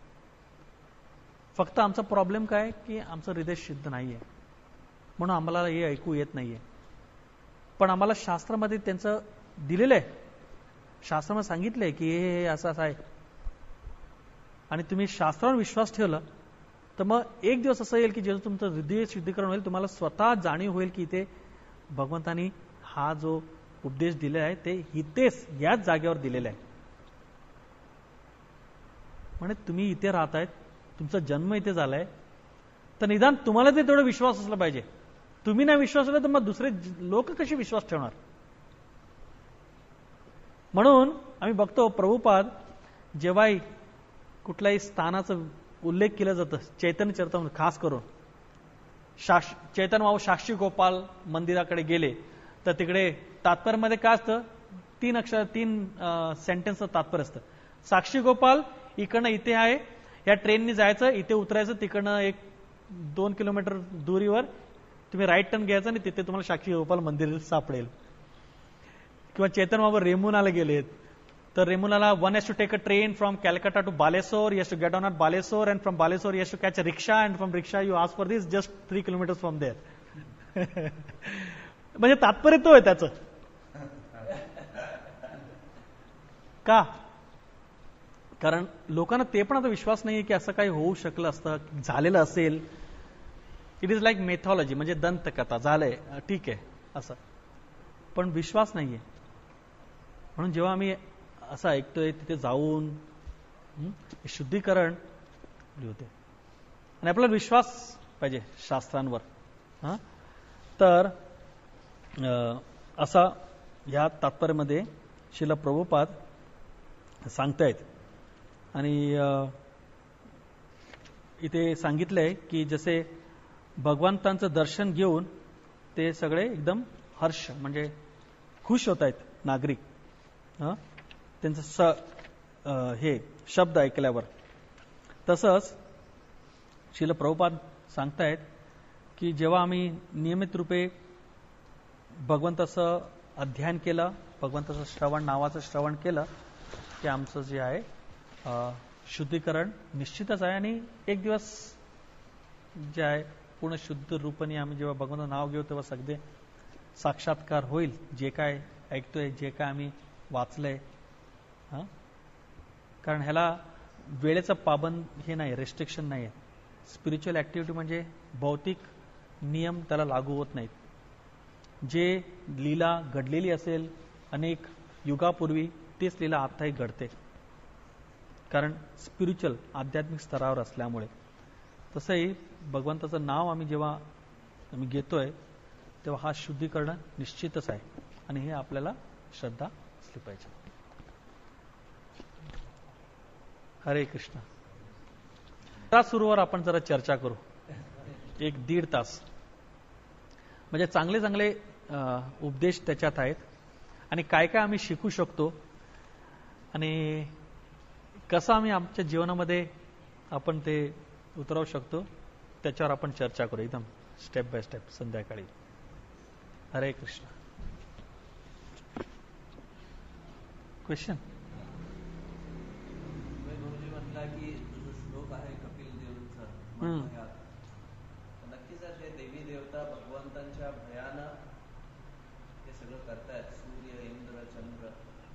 फक्त आमचा प्रॉब्लेम काय की आमचं हृदय शुद्ध नाहीये म्हणून आम्हाला हे ऐकू येत नाहीये. पण आम्हाला शास्त्रामध्ये त्यांचं दिलेलं आहे, शास्त्रामध्ये सांगितलंय की हे असं असं आहे. आणि तुम्ही शास्त्रावर विश्वास ठेवला तर मग एक दिवस असं येईल की जेव्हा तुमचं हृदय शुद्धीकरण होईल तुम्हाला स्वतः जाणीव होईल की इथे भगवंतानी हा जो उपदेश दिलेला आहे ते इथेच याच जागेवर दिलेला आहे. म्हणजे तुम्ही इथे राहतायत, तुमचा जन्म इथे झालाय, तर निदान तुम्हाला ते तेवढा विश्वास असला पाहिजे. तुम्ही नाही विश्वास असला तर मग दुसरे लोक कसे विश्वास ठेवणार. म्हणून आम्ही बघतो प्रभुपाद जेव्हाही कुठल्याही स्थानाचा उल्लेख केला जातं चैतन्य चरितामृत खास करून चैतन्य भाऊ साक्षी गोपाल मंदिराकडे गेले तर तिकडे तात्पर्यामध्ये काय असतं, तीन अक्षर तीन सेंटेन्सचं तात्पर्य असतं. साक्षी गोपाल इकडनं इथे आहे, या ट्रेननी जायचं, इथे उतरायचं, तिकडनं एक दोन किलोमीटर दुरीवर तुम्ही राईट टर्न घ्यायचा आणि तिथे तुम्हाला साक्षी गोपाल मंदिर सापडेल. किंवा चैतन्य बाबा रेमुनाला गेलेत तर रेमुनाला one has to take a train from Calcutta to Baleshwar, you has to get on at Baleshwar and from Baleshwar you has to catch a rickshaw and from rickshaw you ask for this just three kilometres from there. म्हणजे तात्पर्य तो आहे त्याचं. का? कारण लोकांना ते पण आता विश्वास नाहीये की असं काही होऊ शकलं असतं, झालेलं असेल. इट इज लाईक मेथॉलॉजी, म्हणजे दंतकथा, झालंय ठीक आहे असं, पण विश्वास नाहीये. म्हणून जेव्हा आम्ही असं ऐकतोय तिथे जाऊन शुद्धीकरण होते आणि आपल्याला विश्वास पाहिजे शास्त्रांवर. हा तर असा या तात्पर्यामध्ये श्रील प्रभुपाद सांगतायत. आणि इथे सांगितलंय की जसे भगवंतांचं दर्शन घेऊन ते सगळे एकदम हर्ष म्हणजे खुश होत आहेत नागरिक, त्यांचं स हे शब्द ऐकल्यावर. तसंच श्रील प्रभुपाद सांगतायत की जेव्हा आम्ही नियमित रूपे भगवंताचं अध्ययन केलं, भगवंताचं श्रवण नावाचं श्रवण केलं की आमचं जे आहे शुद्धीकरण निश्चितच आहे. आणि एक दिवस जे आहे पूर्ण शुद्ध रूपाने आम्ही जेव्हा भगवंताचं नाव घेऊ तेव्हा सगळे साक्षात्कार होईल. जे काय ऐकतोय, जे काय आम्ही वाचलंय, हा कारण ह्याला वेळेचं पाबंद हे नाही, रेस्ट्रिक्शन नाही आहे. स्पिरिच्युअल ऍक्टिव्हिटी म्हणजे भौतिक नियम त्याला लागू होत नाहीत. जे लीला घडलेली असेल अनेक युगापूर्वी तेच लीला आताही घडते, कारण स्पिरिच्युअल आध्यात्मिक स्तरावर असल्यामुळे. तसंही भगवंताचं नाव आम्ही जेव्हा आम्ही घेतोय तेव्हा हा शुद्धीकरण निश्चितच आहे आणि हे आपल्याला श्रद्धा असली पाहिजे. हरे कृष्ण. त्या सुरूवर आपण जरा चर्चा करू एक दीड तास. म्हणजे चांगले चांगले उपदेश त्याच्यात आहेत आणि काय काय आम्ही शिकू शकतो आणि कसं आम्ही आमच्या जीवनामध्ये आपण ते उतरवू शकतो त्याच्यावर आपण चर्चा करू एकदम स्टेप बाय स्टेप संध्याकाळी. हरे कृष्ण. क्वेश्चन. गुरुजी म्हटला की जो श्लोक आहे कपिल देवचा, नक्कीच ते देवी देवता भगवंतांच्या भयानं हे सगळं करतायत, सूर्य इंद्र चंद्र.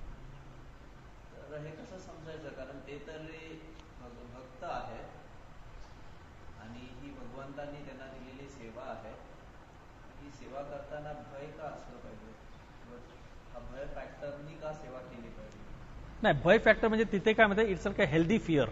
तर हे कसं समजायचं, कारण ते तरी भक्त आहेत आणि ही भगवंतांनी त्यांना दिलेली सेवा आहे. ही सेवा करताना भय का असलं पाहिजे, हा भय फॅक्टरनी का सेवा केली पाहिजे? नाही, भय फॅक्टर म्हणजे तिथे काय म्हणतात, इट्स काय हेल्दी फिअर.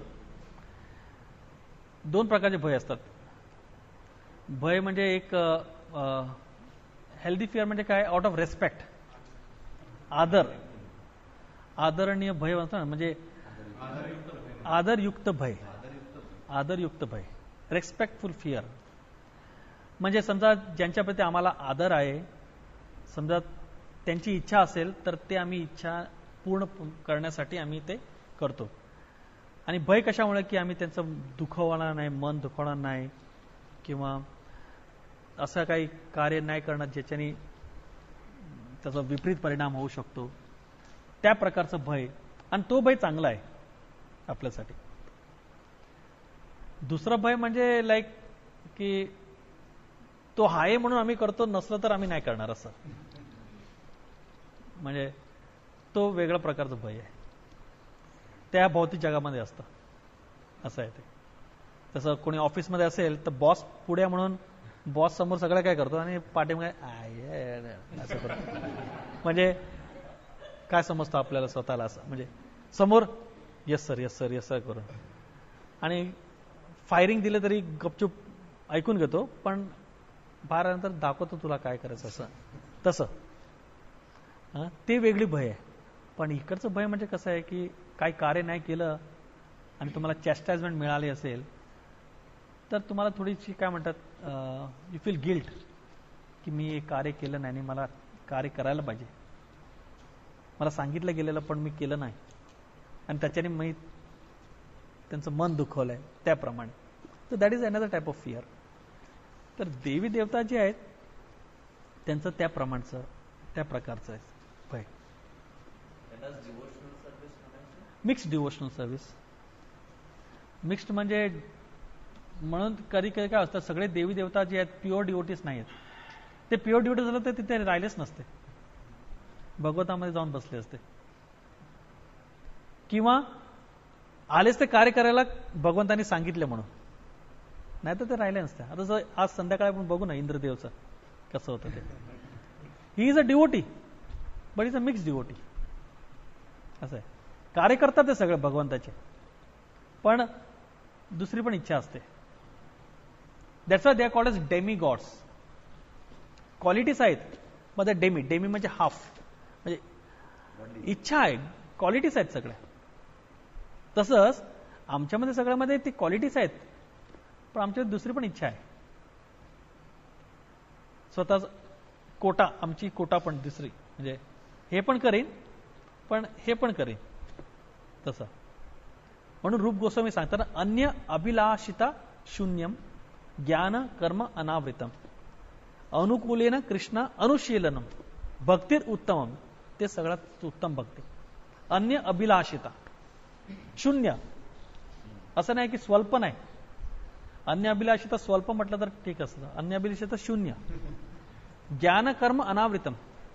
दोन प्रकारचे भय असतात. भय म्हणजे एक हेल्दी फिअर म्हणजे काय, आउट ऑफ रेस्पेक्ट, आदर, आदरणीय भय म्हणतो ना, म्हणजे आदरयुक्त भय, आदरयुक्त भय, रेस्पेक्टफुल फिअर. म्हणजे समजा ज्यांच्याप्रती आम्हाला आदर आहे, समजा त्यांची इच्छा असेल तर ते आम्ही इच्छा पूर्ण करण्यासाठी आम्ही ते करतो. आणि भय कशामुळे, की आम्ही त्यांचं दुखवणार नाही, मन दुखवणार नाही, किंवा असं काही कार्य नाही करणार ज्याच्याने त्याचा विपरीत परिणाम होऊ शकतो, त्या प्रकारचं भय. आणि तो भय चांगला आहे आपल्यासाठी. दुसरं भय म्हणजे लाईक की तो आहे म्हणून आम्ही करतो, नसलं तर आम्ही नाही करणार, असं म्हणजे तो वेगळ्या प्रकारचं भय आहे. त्या भौतिक जगामध्ये असतं, असं आहे ते. तसं कोणी ऑफिसमध्ये असेल तर बॉस पुढे म्हणून बॉस समोर सगळं काय करतो आणि पाठीमागे असं करतो. म्हणजे काय समजतो आपल्याला स्वतःला, असं म्हणजे समोर yes sir yes sir yes sir करून, आणि फायरिंग दिलं तरी गपचूप ऐकून घेतो, पण बाहेर दाखवतो तुला काय करायचं, असं तसं. ते वेगळी भय आहे. पण इकडचं भय म्हणजे कसं आहे की काही कार्य नाही केलं आणि तुम्हाला चॅस्टाइजमेंट मिळाली असेल तर तुम्हाला थोडीशी काय म्हणतात, यू फील गिल्ट की मी हे कार्य केलं नाही आणि मला कार्य करायला पाहिजे, मला सांगितलं गेलेलं पण मी केलं नाही आणि त्याच्याने मी त्यांचं मन दुखवलंय, त्याप्रमाणे. तर that is another type of fear. तर देवी देवता जे आहेत त्यांचं त्या प्रमाणचं त्या प्रकारचं आहे भय. Mixed devotional service. मिक्स्ड म्हणजे म्हणून कधी कधी काय असतं, सगळे देवी देवता जे आहेत प्युअर डिवोटीज नाही आहेत. ते प्युअर डिवोटी झालं तर तिथे राहिलेच नसते, भगवतामध्ये जाऊन बसले असते, किंवा आलेच ते कार्य करायला भगवंतांनी सांगितले म्हणून, नाही तर ते राहिले नसते. आता आज संध्याकाळी आपण बघू ना इंद्रदेवचं कसं होतं ते. He is a devotee but is a mix devotee, असं आहे. कार्य करतात ते सगळे भगवंताचे, पण दुसरी पण इच्छा असते. That's why they are called as demi gods. Qualities आहेत मध्ये डेमी, डेमी म्हणजे हाफ, म्हणजे इच्छा आहे, क्वालिटीज आहेत सगळ्या. तसंच आमच्यामध्ये सगळ्यामध्ये ती क्वालिटीज आहेत, पण आमच्यात दुसरी पण इच्छा आहे. स्वतःच कोटा, आमची कोटा पण दुसरी, म्हणजे हे पण करीन पण हे पण करीन तसं. म्हणून रूप गोस्वामी सांगताना अन्य अभिलाषिता शून्यम ज्ञान कर्म अनावृतम अनुकूलेन कृष्ण अनुशीलनम भक्तीर उत्तमम, ते सगळ्यात उत्तम भक्ती. अन्य अभिलाषिता शून्य, असं नाही की स्वल्प नाही. अन्य अभिलाषिता स्वल्प म्हटलं तर ठीक असतं, अन्य अभिलाषिता शून्य. ज्ञान कर्म अनावृतम,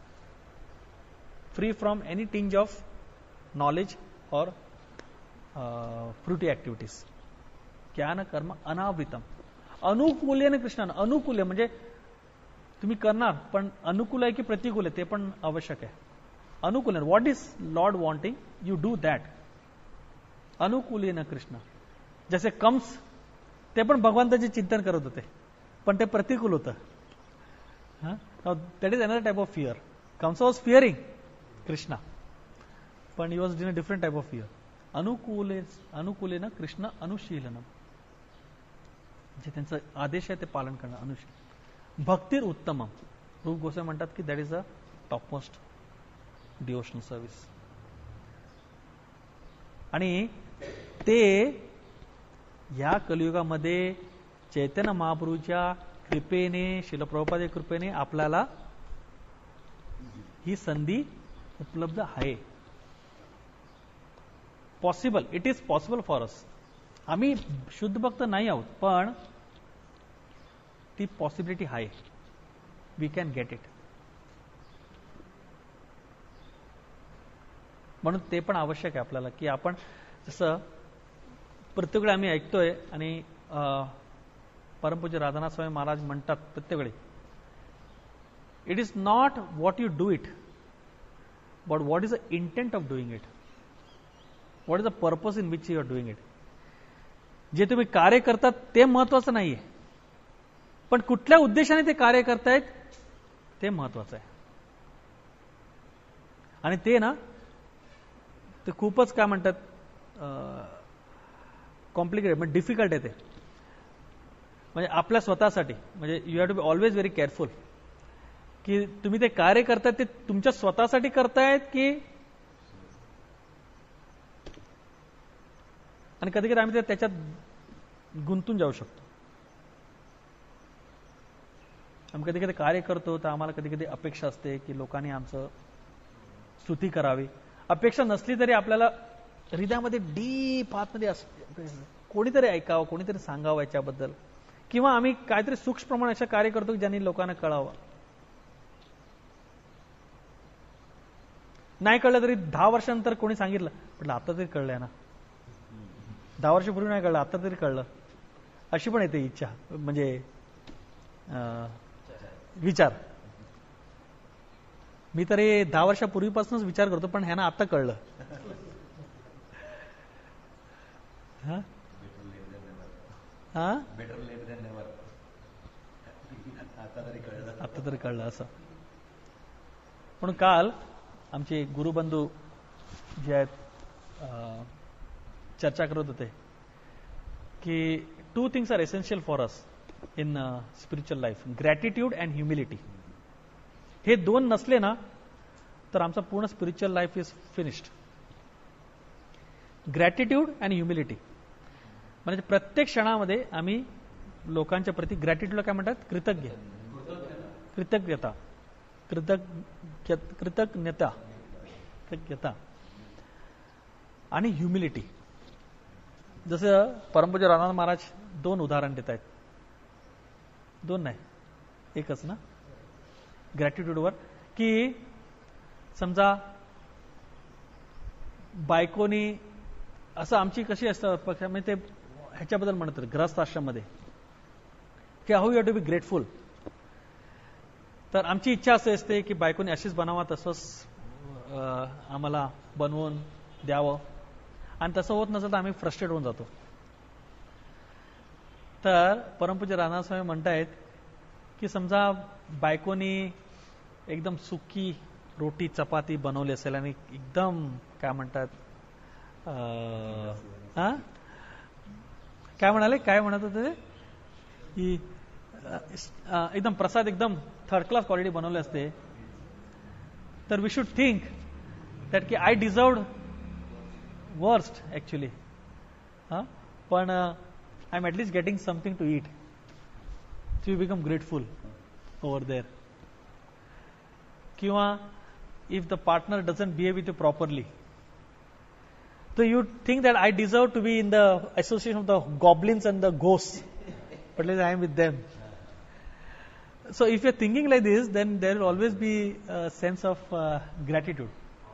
free from any tinge of knowledge or fruitive activities. ज्ञान कर्म अनावृतम अनुकूलेन कृष्णान, अनुकूल म्हणजे तुम्ही करणार पण अनुकूल आहे की प्रतिकूल आहे ते पण आवश्यक आहे. अनुकूल, what is lord wanting you do that. अनुकूलेन कृष्ण, जसे कंस ते पण भगवंताचे चिंतन करत होते पण ते प्रतिकूल होतं. That is another type of fear. Kansa was fearing Krishna पण he was in a different type of fear. अनुकूले अनुकूलेन कृष्ण अनुशीलनम, जे त्यांचा आदेश आहे ते पालन करणं अनुशीलन. भक्तीर उत्तमम, रूप गोस्वामी म्हणतात की that is a top most devotional service. आणि ते या कलियुगामध्ये चैतन्य महाप्रभूच्या कृपेने, श्रील प्रभुपादाच्या कृपेने आपल्याला ही संधी उपलब्ध आहे. Possible, it is possible for us. आम्ही शुद्ध भक्त नाही आहोत पण ती पॉसिबिलिटी आहे. We can get it. म्हणून ते पण आवश्यक आहे आपल्याला की आपण जसं प्रत्येक वेळी आम्ही ऐकतोय आणि परमपूज्य राधानाथ स्वामी महाराज म्हणतात प्रत्येक वेळी, it is not what you do it but what is the intent of doing it, what is the purpose in which you are doing it. जे तुम्ही कार्य करतात ते महत्वाचं नाहीये पण कुठल्या उद्देशाने ते कार्य करतायत ते महत्वाचं आहे. आणि ते ना ते खूपच काय म्हणतात कॉम्प्लिकेटेड म्हणजे डिफिकल्ट आहे ते. म्हणजे आपल्या स्वतःसाठी म्हणजे you have to be always very careful की तुम्ही ते कार्य करतायत ते तुमच्या स्वतःसाठी करतायत की. आणि कधी कधी आम्ही त्याच्यात गुंतून जाऊ शकतो. आम्ही कधी कधी कार्य करतो तर आम्हाला कधी कधी अपेक्षा असते की लोकांनी आमचं स्तुती करावी. अपेक्षा नसली तरी आपल्याला हृदयामध्ये डीप आतमध्ये कोणीतरी ऐकावं, कोणीतरी सांगावं याच्याबद्दल, किंवा आम्ही काहीतरी सूक्ष्म प्रमाणात असं कार्य करतो की ज्यांनी लोकांना कळावं. नाही कळलं तरी दहा वर्षानंतर कोणी सांगितलं म्हटलं आता तरी कळलंय ना, दहा वर्षापूर्वी नाही कळलं आता तरी कळलं, अशी पण येते इच्छा म्हणजे विचार. मी तरी दहा वर्षापूर्वीपासूनच विचार करतो पण ह्यांना आता कळलं. हा हा आता तरी कळलं असं. म्हणून काल आमचे गुरुबंधू जे आहेत चर्चा करत होते की two things are essential for us in spiritual life, gratitude and humility. हे दोन नसले ना तर आमचा पूर्ण spiritual life is finished. Gratitude and humility म्हणजे प्रत्येक क्षणामध्ये आम्ही लोकांच्या प्रती, ग्रॅटिट्यूडला काय म्हणतात कृतज्ञ, कृतज्ञता, कृतज्ञ कृतज्ञता कृतज्ञता आणि ह्युमिलिटी. जसं परमपूज्य राधानाथ महाराज दोन उदाहरण देत आहेत, दोन नाही एकच ना ग्रॅटिट्यूडवर, की समजा बायकोनी असं आमची कशी असतं म्हणजे ते ह्याच्याबद्दल म्हणतात ग्रहस्थ आश्रममध्ये की how you have to be grateful. तर आमची इच्छा अशी असते की बायकोनी अशीच बनावा, तसंच आम्हाला बनवून द्यावं, आणि तसं होत नसेल तर आम्ही फ्रस्ट्रेट होऊन जातो. तर परमपूज्य राधानाथ स्वामी म्हणतायत की समजा बायकोनी एकदम सुकी रोटी चपाती बनवली असेल आणि एकदम काय म्हणतात हा काय म्हणाले काय म्हणत होते की एकदम प्रसाद एकदम थर्ड क्लास क्वालिटी बनवली असते तर वी शुड थिंक दॅट की आय डिझर्व्ड वर्स्ट ऍक्च्युली. हा पण I am at least getting something to eat, so you become grateful over there. किंवा if the partner doesn't behave with you properly, so you think that I deserve to be in the association of the goblins and the ghosts, but at least I am with them. So if you're thinking like this, then there will always be a sense of uh, gratitude.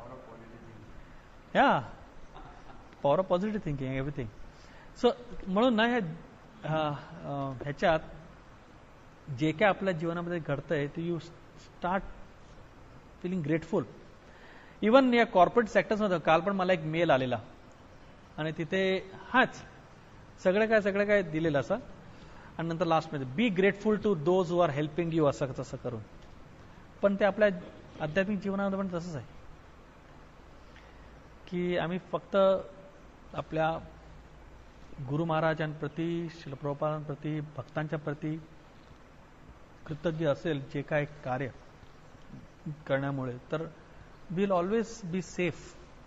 Yeah, power of positive thinking, everything. So म्हणून ना ह्याच्यात जे काय आपल्या जीवनामध्ये घडतंय ते you start feeling grateful. Even या कॉर्पोरेट सेक्टर्समध्ये काल पण मला एक मेल आलेला आणि तिथे हाच सगळं काय सगळं काय दिलेलं असं आणि नंतर लास्टमध्ये be grateful to those who are helping you असं तसं करून. पण ते आपल्या आध्यात्मिक जीवनामध्ये पण तसंच आहे की आम्ही फक्त आपल्या गुरु महाराजांप्रती, श्रील प्रभुपादांप्रती, भक्तांच्या प्रती कृतज्ञ असेल जे काय कार्य करण्यामुळे, तर we'll always be safe.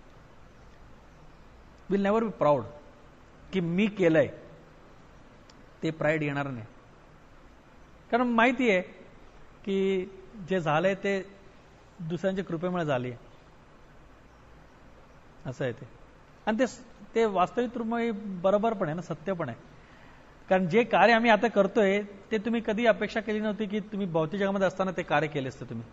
We'll never be proud की मी केलंय, ते प्राईड येणार नाही. कारण माहिती आहे की जे झालंय ते दुसऱ्यांच्या कृपेमुळे झाले असं आहे ते. आणि ते ते वास्तविक रूपाने बरोबर पण आहे ना, सत्य पण आहे. कारण जे कार्य आम्ही आता करतोय ते तुम्ही कधी अपेक्षा केली नव्हती की तुम्ही भौतिक जगामध्ये असताना ते कार्य केले असते तुम्ही.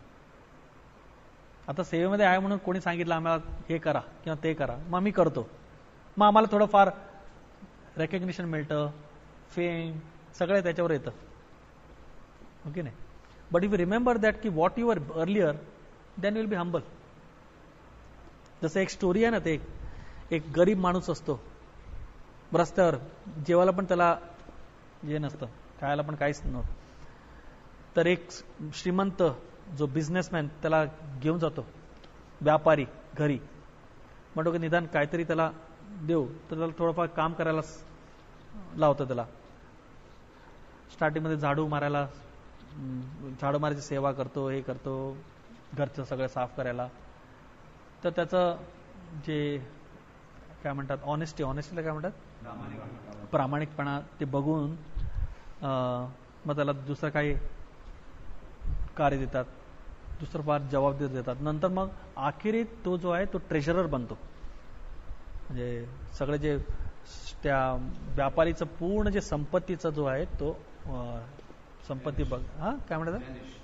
आता सेवेमध्ये आहे म्हणून कोणी सांगितलं आम्हाला हे करा किंवा ते करा, मग आम्ही करतो. मग आम्हाला थोडंफार रेकग्निशन मिळतं, फेम सगळं त्याच्यावर येतं, ओके नाही. But if you remember that की what you are earlier, then will be humble. जसं एक स्टोरी आहे ना, ते एक गरीब माणूस असतो रस्त्यावर, जेवायला पण त्याला जे नसतं, खायला पण काहीच नव्हतं. तर एक श्रीमंत जो बिझनेसमॅन त्याला घेऊन जातो, व्यापारी घरी, म्हणतो की निदान काहीतरी त्याला देऊ, तर त्याला थोडंफार काम करायला लावतो. त्याला स्टार्टिंगमध्ये झाडू मारायला, झाडू मारायची सेवा करतो, हे करतो, घरचं सगळं साफ करायला. तर त्याचं जे काय म्हणतात ऑनेस्टी, ऑनेस्टीला काय म्हणतात प्रामाणिकपणा, ते बघून मग त्याला दुसरं काही कार्य देतात, दुसरं फार जबाबदारी देतात. नंतर मग अखेरीत तो जो आहे तो ट्रेजरर बनतो. म्हणजे सगळे जे त्या व्यापारीचं पूर्ण जे संपत्तीचा जो आहे तो संपत्ती बघ हा काय म्हणतात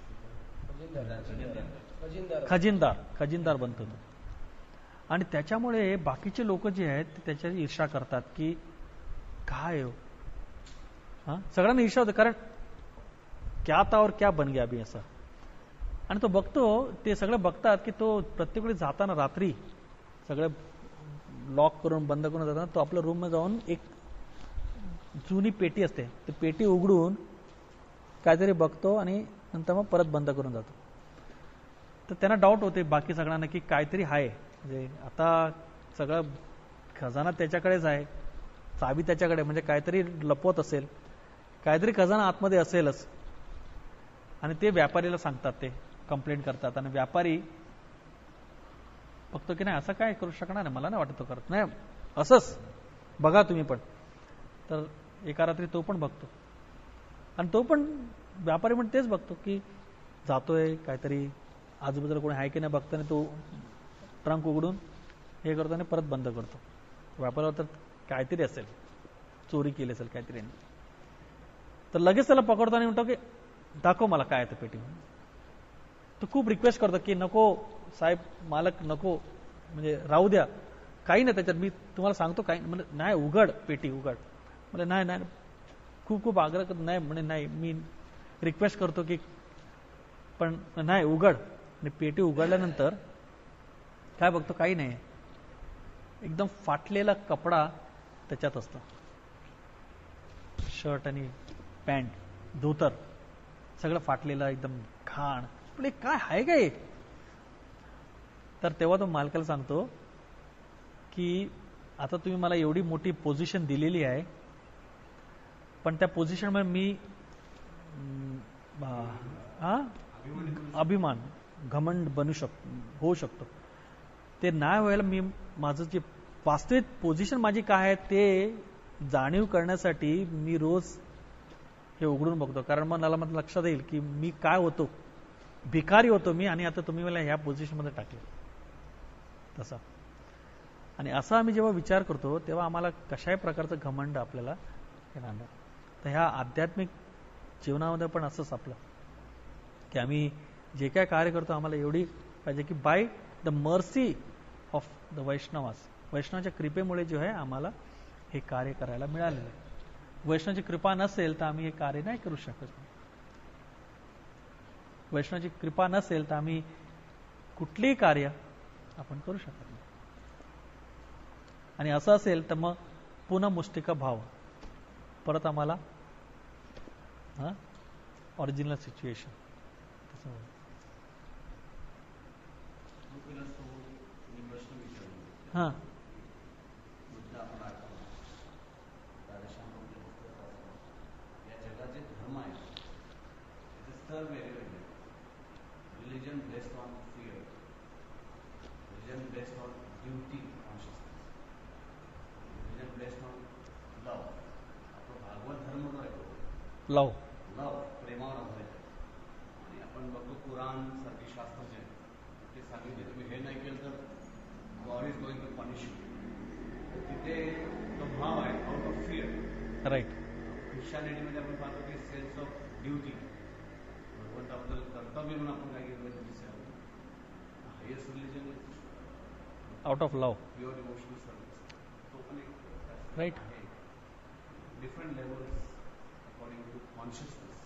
खजिनदार खजिनदार बनतो तो. आणि त्याच्यामुळे बाकीचे लोक जे आहेत ते त्याच्याची ईर्षा करतात की काय हो, हा सगळ्यांना ईर्षा होते, कारण क्या था और क्या बन गया अभी असं. आणि तो बघतो, ते सगळं बघतात की तो प्रत्येक वेळी जाताना रात्री सगळं लॉक करून बंद करून जाताना तो आपल्या रूम मध्ये जाऊन एक जुनी पेटी असते, ती पेटी उघडून काहीतरी बघतो आणि नंतर मग परत बंद करून जातो. तर त्यांना डाऊट होते बाकी सगळ्यांना की काहीतरी आहे, म्हणजे आता सगळं खजाना त्याच्याकडेच आहे, चावी त्याच्याकडे, म्हणजे काहीतरी लपवत असेल, काहीतरी खजाना आतमध्ये असेलच. आणि ते व्यापारीला सांगतात, ते कंप्लेंट करतात. आणि व्यापारी बघतो की नाही असं काय करू शकणार नाही, मला नाही वाटत तो करत नाही, असंच बघा तुम्ही पण. तर एका रात्री तो पण बघतो आणि तो पण व्यापारी पण तेच बघतो की जातोय, काहीतरी आजूबाजूला कोणी आहे की नाही बघतो, आणि तो ट्रंक उघडून हे करतो आणि परत बंद करतो. व्यापाऱ्यावर तर काहीतरी असेल, चोरी केली असेल काहीतरी. तर लगेच त्याला पकडतो आणि म्हणतो की दाखव मला काय आहे पेटी. तो खूप रिक्वेस्ट करतो की नको साहेब, मालक नको, म्हणजे राहू द्या, काही नाही त्याच्यात, मी तुम्हाला सांगतो काही म्हणजे नाही, उघड पेटी उघड. म्हणजे नाही नाही खूप खूप आग्रह करतो, नाही म्हणजे नाही, मी रिक्वेस्ट करतो की पण नाही उघड. आणि पेटी उघडल्यानंतर काय बघतो, काही नाही, एकदम फाटलेला कपडा त्याच्यात असतो, शर्ट आणि पॅन्ट, धोतर सगळं फाटलेलं, एकदम घाण. पण काय आहे काय. तर तेव्हा तो मालकाला सांगतो की आता तुम्ही मला एवढी मोठी पोझिशन दिलेली आहे, पण त्या पोझिशनमध्ये मी हा अभिमान घमंड बनू शकतो होऊ शकतो. ते नाही व्हायला मी माझं जे वास्तविक पोझिशन माझी काय आहे ते जाणीव करण्यासाठी मी रोज हे उघडून बघतो. कारण मग मला मला लक्षात येईल की मी काय होतो, भिकारी होतो मी, आणि आता तुम्ही मला ह्या पोझिशनमध्ये टाकले तसा. आणि असा आम्ही जेव्हा विचार करतो तेव्हा आम्हाला कशाही प्रकारचं घमंड आपल्याला येणार नाही. तर ह्या आध्यात्मिक जीवनामध्ये पण असंच आपलं की आम्ही जे काय कार्य करतो आम्हाला एवढी पाहिजे की by the mercy of the Vaishnavas, वैष्णवाच्या कृपेमुळे जो आहे आम्हाला हे कार्य करायला मिळालेलं आहे. वैष्णवाची कृपा नसेल तर आम्ही हे कार्य नाही करू शकत. वैष्णवाची कृपा नसेल तर आम्ही कुठलेही कार्य आपण करू शकत नाही. आणि असं असेल तर मग पुन्हा मुष्टिका भाव परत आम्हाला हा ओरिजिनल सिच्युएशन तसं होईल. हां मुद्दा आपण आठवला राधेश्यामचे पुस्तक वाचलं. या जगात जे धर्म आहे त्याचे स्तर वेगवेगळे. Religion based on fear, religion based on duty consciousness, religion based on love. आपला भागवत धर्म जो आहे तो लव लव प्रेमावर आधारित आहे. आणि आपण बघतो कुराण सारखी शास्त्र जे ते सांगितले तुम्ही हे नाही केलं तर God is going to punish you. तिथे तो भाव आहे आउट ऑफ फिअर. राईट. ख्रिश्चॅनिटीमध्ये आपण पाहतो की सेन्स ऑफ ड्युटी, भगवंताबद्दल कर्तव्य म्हणून आपण काय केलं highest religion out of love, pure devotional service. तो पण एक right. Different levels according to consciousness.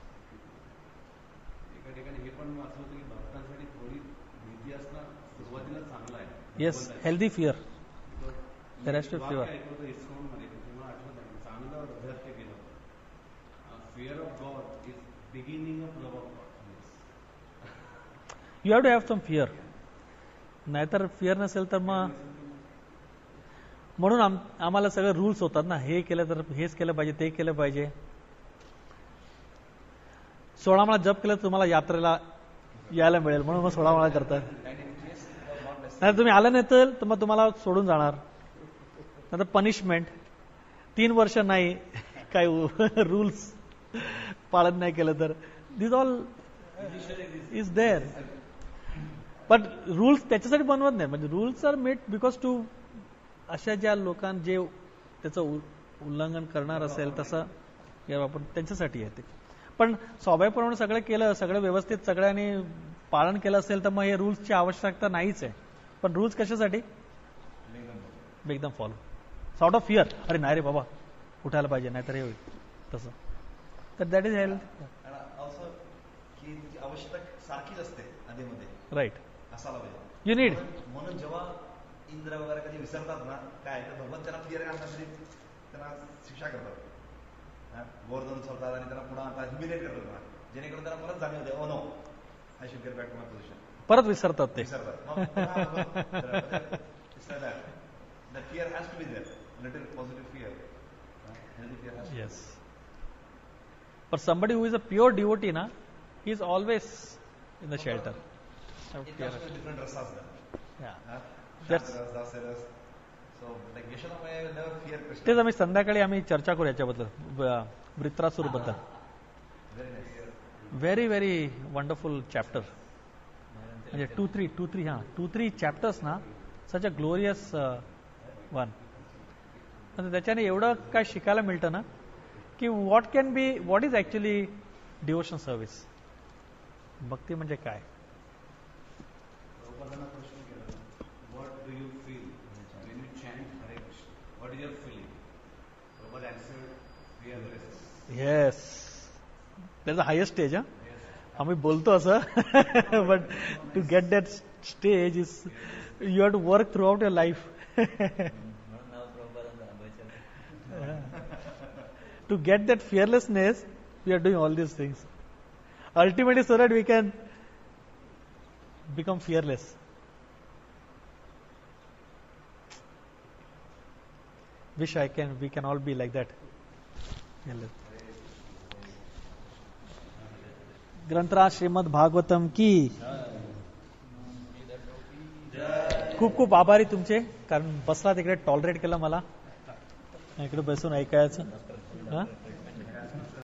एका ठिकाणी हे पण वाचलं होतं की भक्तांसाठी थोडी भीती असणं सुरुवातीला चांगलं आहे. Yes, healthy fear. The rest of fear. ISKCON मध्ये तुम्हाला आठवत आहे चांगलं अभ्यास ते केलं. Fear of God is beginning of love of God. You have to have some fear. नाहीतर फिअर नसेल तर मग म्हणून आम आम्हाला सगळे रूल्स होतात ना, हे केलं तर हेच केलं पाहिजे, ते केलं पाहिजे. सोळा माळा जप केलं तर तुम्हाला यात्रेला यायला मिळेल म्हणून मग सोळा माळा करतात. नाही तुम्ही आलं नाही तर मग तुम्हाला सोडून जाणार. नंतर पनिशमेंट, तीन वर्ष नाही काही रूल्स पालन नाही केलं तर. This all is there. But rules त्याच्यासाठी बनवत नाही. म्हणजे rules are made because to अशा ज्या लोकां जे त्याचं उल्लंघन करणार असेल तसं आपण त्यांच्यासाठी येते. पण स्वाभाविकप्रमाणे सगळं केलं, सगळं व्यवस्थित सगळ्यांनी पालन केलं असेल तर मग हे रूल्सची आवश्यकता नाहीच आहे. पण रूल्स कशासाठी? एकदम फॉलो सॉर्ट ऑफ फिअर. अरे नाही रे बाबा उठायला पाहिजे नाही तर हे होईल तसं. तर दॅट इज हेल्थ. की आवश्यकता सारखीच असते नदीमध्ये. राईट. असायला पाहिजे. You need. म्हणून जेव्हा इंद्र वगैरे कधी विसरतात ना काय तर भगवान त्यांना क्लिअर करण्यासाठी त्यांना शिक्षा करतात. गोवर्धन सोडतात आणि त्यांना पुन्हा ह्युमिलेट करतात त्यांना, जेणेकरून त्यांना परत जाणीव होते oh no I should get back to my position. परत विसरतात ते. The fear has to be there. Little positive fear. Healthy fear has to yes. be there. But somebody who is a pure devotee, na, he is always in the shelter. It comes with different rasas there. Yeah. Huh? That's. Shantras, dasaras. So, like Yashodamaya will never fear Krishna. तेच आम्ही संध्याकाळी आम्ही चर्चा करू याच्याबद्दल, वृत्रासुर बद्दल. Very nice. Very very wonderful chapter. म्हणजे two three two three हा टू थ्री चॅप्टर्स ना सच अ ग्लोरियस वन. त्याच्याने एवढं काय शिकायला मिळतं ना की what can be what is actually devotion service. भक्ती म्हणजे काय. प्रभुपादांना प्रश्न केला, what do you feel when you chant Hare Krishna, what is your feeling. Prabhupada answered fearless. Yes, that's the highest stage. हा आम्ही बोलतो असं but to get that stage is you have to work throughout your life. To get that fearlessness, we are doing all these things. Ultimately, so that we can become fearless. Wish I can, we can all be like that. ग्रंथराज श्रीमद भागवतम की. खूप खूप आभारी तुमचे, कारण बसला तिकडे tolerate केलं मला इकडे बसून ऐकायचं.